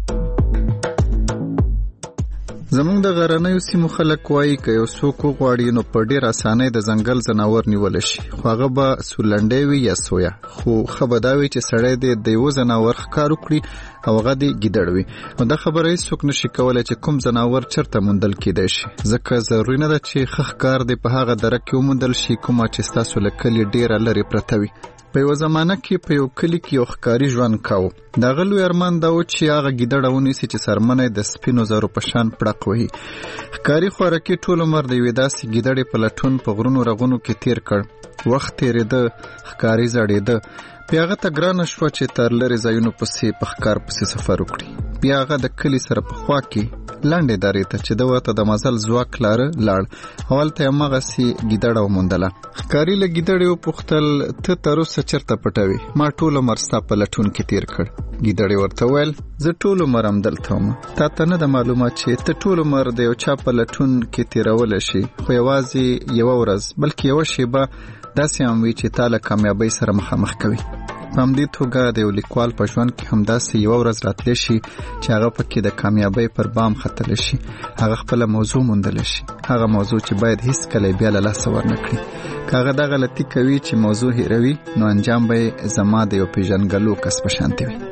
زمونږ د غرنیو سیمو خلک وایي که یو څوک وغواړي نو په ډېر اسانۍ د ځنګل ځناور نیولی شي خو هغه به سورلنډی وي یا سویا خو ښه به دا وي چې سړی دې د یوه ځناور ښکار وکړي او هغه دې ګیدړ وي نو دا خبره هېڅوک نشي کولی چې کوم ځناور چېرته موندل کیدی شي ځکه ضروري نه ده چې ښه ښکار دې په هغه دره کې وموندل شي کومه چې ستاسو له کلي ډېره لرې پرته وي په یو زمانه کې په یو کلی کې یو ښکاري ژوند کاوه د هغه لوی ارمان دا و چې هغه ګیدړه ونیسي چې څرمنه یې د سپینو زرو په شان پړق وهي ښکاري خوارکي ټول عمر د یوې داسې ګیدړې په لټون په غرونو رغونو کې تیر کړ وخت تېرېده ښکاري زړېده بیا هغه ته ګرانه شوه چې تر لرې ځایونو پسې په ښکار پسې سفر وکړي. بیا هغه د کلي سره په خوا کې لنډې دارې ته چې د ورته د مزل ځواک لاره لاړ. هلته یې هماغسې ګیدړه وموندله. ښکاري له ګیدړې وپوښتل ته تر اوسه چېرته پټوې؟ ما ټول عمر ستا په لټون کې تېر کړ. ګیدړې ورته وویل زه ټول عمر همدلته وم. تا ته نه ده معلومه چې ته ټول عمر د یو چا په لټون کې تېرولی شي، خو یوازې یوه ورځ بلکې یوه شیبه داسې هم وي چې تا له کامیابۍ سره مخامخ کوي. په همدې توګه د یو لیکوال په ژوند کې همداسې یوه ورځ راتلی شي چې هغه پکې د کامیابۍ پر بام ختلی شي، هغه خپله موضوع موندلی شي، هغه موضوع چې باید هیڅکله بیا له لاسه ورنکړي. که هغه دا غلطي کوي چې موضوع هیروي، نو انجام به یې زما د یو پیژنګلو کس په شانتې وي.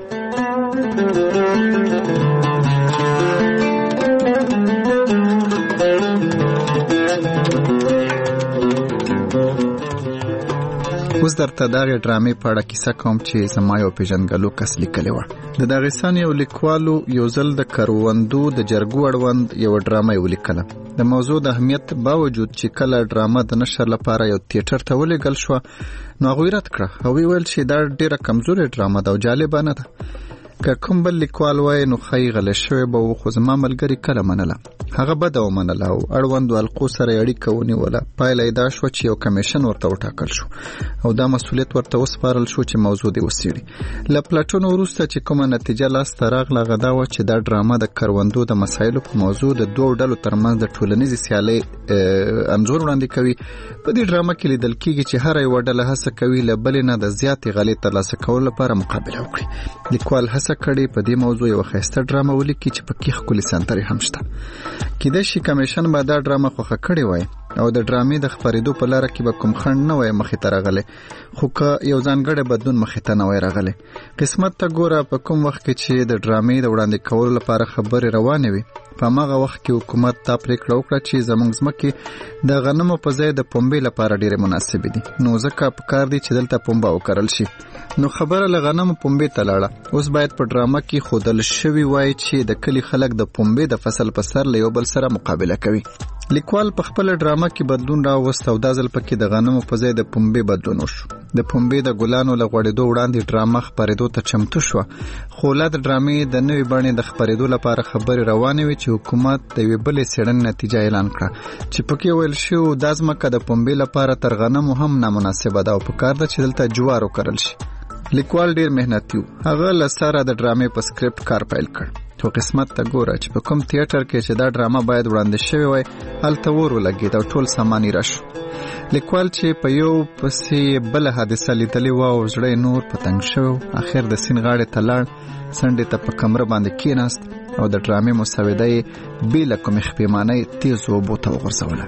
اوس درته دغه ډرامې په اړه کیسه کوم چې زما یو پیژنګلو کس لیکلې وه. د داغستان یو لیکوالو یو ځل د کروندو د جرګو اړوند یو ډرامه یې ولیکله. د موضوع د اهمیت باوجود چې کله ډرامه د نشر لپاره یو تیاتر ته ولېږل شوه، نو هغوی رد کړه او ویل چې دا ډېره کمزورې ډرامه ده او جالبه نه ده. که کوم بل لیکوال وای نو ښایي غلی شوی به و، خو زما ملګري کله منله. هغه بده ومنله او اړوندو حلقو سره یې اړیکه ونیوله. پایله یې دا شوه چې یو کمیشن ورته وټاکل شو او دا مسؤلیت ورته وسپارل شو چې موضوع دې وڅېړي. له پلټنو وروسته چې کومه نتیجه لاسته راغله هغه دا وه چې دا ډرامه د کروندو د مسایلو په موضوع د دوو ډلو ترمنځ د ټولنیزې سیالۍ انځور وړاندې کوي. په دې ډرامه کې لیدل کېږي چې هره یوه ډله هڅه کوي له بلې نه د زیاتې غلې ترلاسه کولو لپاره مقابله وکړي. لیکوال هڅه کړې په دې موضوع یوه ښایسته ډرامه ولیکي چې پکې ښکلې سندرې هم شته. کیدای شي کمیشن به دا ډرامه خوښه کړې وای او د ډرامې د خپرېدو په لاره کې به کوم خنډ نه وای مخې ته راغلی، خو که یو ځانګړی بدلون مخې ته نه وای راغلی. قسمت ته ګوره، په کوم وخت کې چې د ډرامې د وړاندې کولو لپاره خبرې روانې وي، په هماغه وخت کې حکومت دا پرېکړه وکړه چې زموږ ځمکې د غنمو په ځای د پنبې لپاره ډېرې مناسبې دي، نو ځکه پکار دي چې دلته پنبه وکرل شي. نو خبره له غنمو پنبې ته لاړه. اوس باید په ډرامه کې ښودل شوي وای چې د کلي خلک د پنبې د فصل په سر له یو بل سره مقابله کوي. لیکوال په خپله ډرامه کې بدلون راوست او دا ځل پکې د غنمو په ځای د پنبې بدلون وشو. د پنبې د ګلانو له غوړېدو وړاندې ډرامه خپرېدو ته چمتو شوه، خو لا د ډرامې د نوې بڼې د خپرېدو لپاره خبرې روانې وې چې حکومت د یوې بلې څېړنې نتیجه اعلان کړه چې پکې ویل شوي دا ځمکه د پنبې لپاره تر غنمو هم نامناسبه ده او پکار ده چې دلته جوار وکرل شي. لیکوال ډېر محنتي و. هغه له سره د ډرامې په سکرپټ کار پیل کړ. تو قسمت ته ګوره چې په کوم تیاتر کې چې دا ډرامه باید وړاندې شوې وای هلته اور ولګېد او ټول سامان یې راشو. لیکوال چې په یو پسې بله حادثه لیدلې وه او زړه یې نور په تنګ شوی، اخر د سیند غاړې ته لاړ، څنډې ته په کمره باندې کېناست او د ډرامې مسوده یې بې له کومې خپېمانۍ تیزو اوبو ته وغورځوله.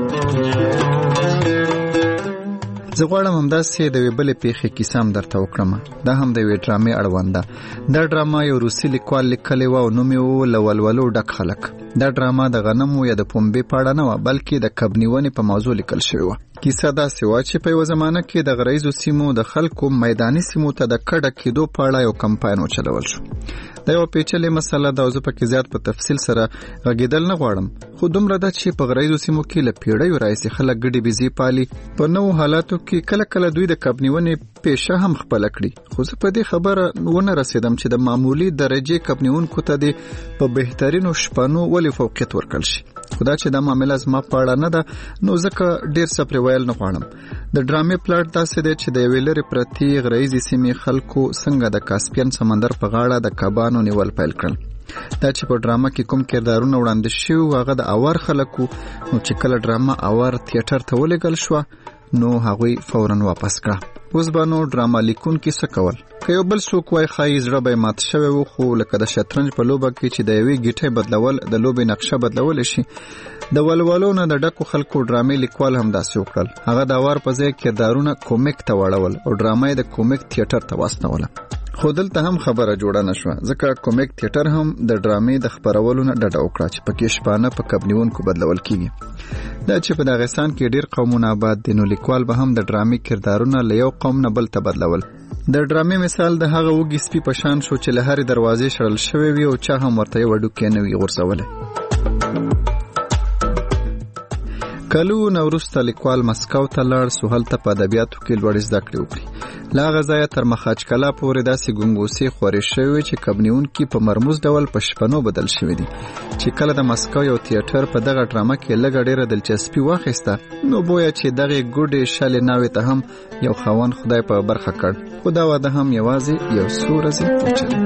زه غواړم همداسې د یوې بلې پیښې کیسه هم درته وکړم. دا هم د یوې ډرامې اړوند ده. دا ډرامه یو روسي لیکوال لیکلې وه او نوم یې و له ولولو ډک خلک. دا ډرامه د غنمو یا د پنبې په اړه نه وه، بلکې د کب نیونې په موضوع لیکل شوې وه. کیسه داسې وه چې په یوه زمانه کې د غرایزو سیمو د خلکو میداني سیمو ته د کډه کېدو په اړه یو کمپاین وچلول شو. دا یوه پیچلې مسله ده او زه پکې زیات په تفصیل سره غږېدل نه غواړم، خو دومره ده چې په غرایزو سیمو کې له پیړیو راهیسې خلک ګډې بیزې پالي. په نوو حالاتو کې کله کله دوی د کب نیونې پیشه هم خپله کړي، خو زه په دې خبره ونه رسېدم چې د معمولي درجې کب نیونکو ته دې په بهترینو شپنو ولې فوقیت ورکړل شي. خو دا چې دا معامله زما په اړه نه ده، نو ځکه ډېر څه پرې ویل نه غواړم. د ډرامې پلاټ داسې دی چې د یوې لرې پرتې غرایزې سیمې خلکو څنګه د کاسپین سمندر په غاړه د کبانو نیول پیل کړل. دا چې په ډرامه کې کوم کردارونه وړاندې شوي هغه د اور خلکو، نو چې کله ډرامه اور تیاتر ته ولېږل شوه نو هغوی فوراً واپس کړه. اوس به نو ډرامه لیکونکي څه کول؟ که یو بل څوک وای ښایي زړه به یې مات شوی و، خو لکه د شطرنج په لوبه کې چې د یوې ګیټۍ بدلول د لوبې نقشه بدلولی شي، د ولولو نه د ډکو خلکو ډرامې لیکوال هم داسې وکړل. هغه د اور په ځای کردارونه کومیک ته واړول او ډرامه یې د کومیک تیاتر ته واستوله. خو دلته هم خبره جوړه نه شوه، ځکه کومیک تیاتر هم د ډرامې د خپرولو نه ډډه وکړه چې پکې شپانه په کب نیونکو بدلول کېږي. دا چې په داغستان کې ډېر قومونه آباد دي، نو لیکوال به هم د ډرامې کردارونه له یو قوم نه بل ته بدلول. د ډرامې مثال د هغه وږي سپي په شان شو چې له هرې دروازې شړل شوی وي او چا هم ورته یو وډوکی نه وي غورځولی. کلونه وروسته لیکوال مسکو ته لاړ څو هلته په ادبیاتو کې لوړې زده کړې وکړي. لا غزا تر مخاچکلا پورې داسې ګنګوسې خورې شوې چې کبنیونکي په مرموز ډول په شپنو بدل شوې دي چې کله د مسکو یو تیاتر په دغه ډرامه کې لږه ډېره دلچسپي واخیسته نو بویا چې دغه ګوډې شلې ناوې ته هم یو خوان خدای په برخه کړ خو دا واده هم یوازې یو څو ورځې وچلېد.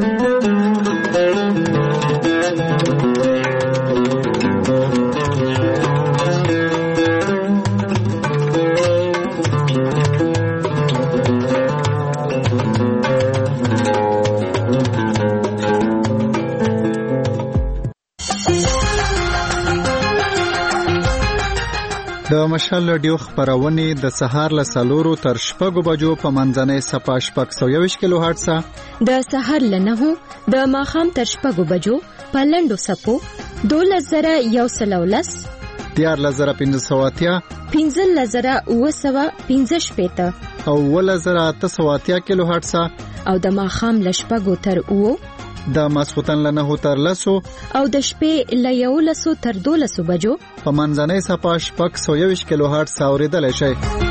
د مشال رادیو خبرونه د سهار له سلورو تر شپږو بجو په منځنۍ صفه شپږ سوه یوویشت کیلو هرتز، د سهار له نهو د ماښام تر شپږو بجو په لنډو سپو دولس زره یو سل او لس، دیارلس زره پنځه سوه اتیا، پنځلس زره اوه سوه پنځه شپېته او اوولس زره اته سوه اتیا کیلو هرتز، او د ماښام له شپږو تر اوو، د ماسخوتن له نهو تر لسو او د شپې له یولسو تر دولسو بجو په منځنۍ صفه شپږ سوه یوویشت کیلو هرتز اورېدلی شئ.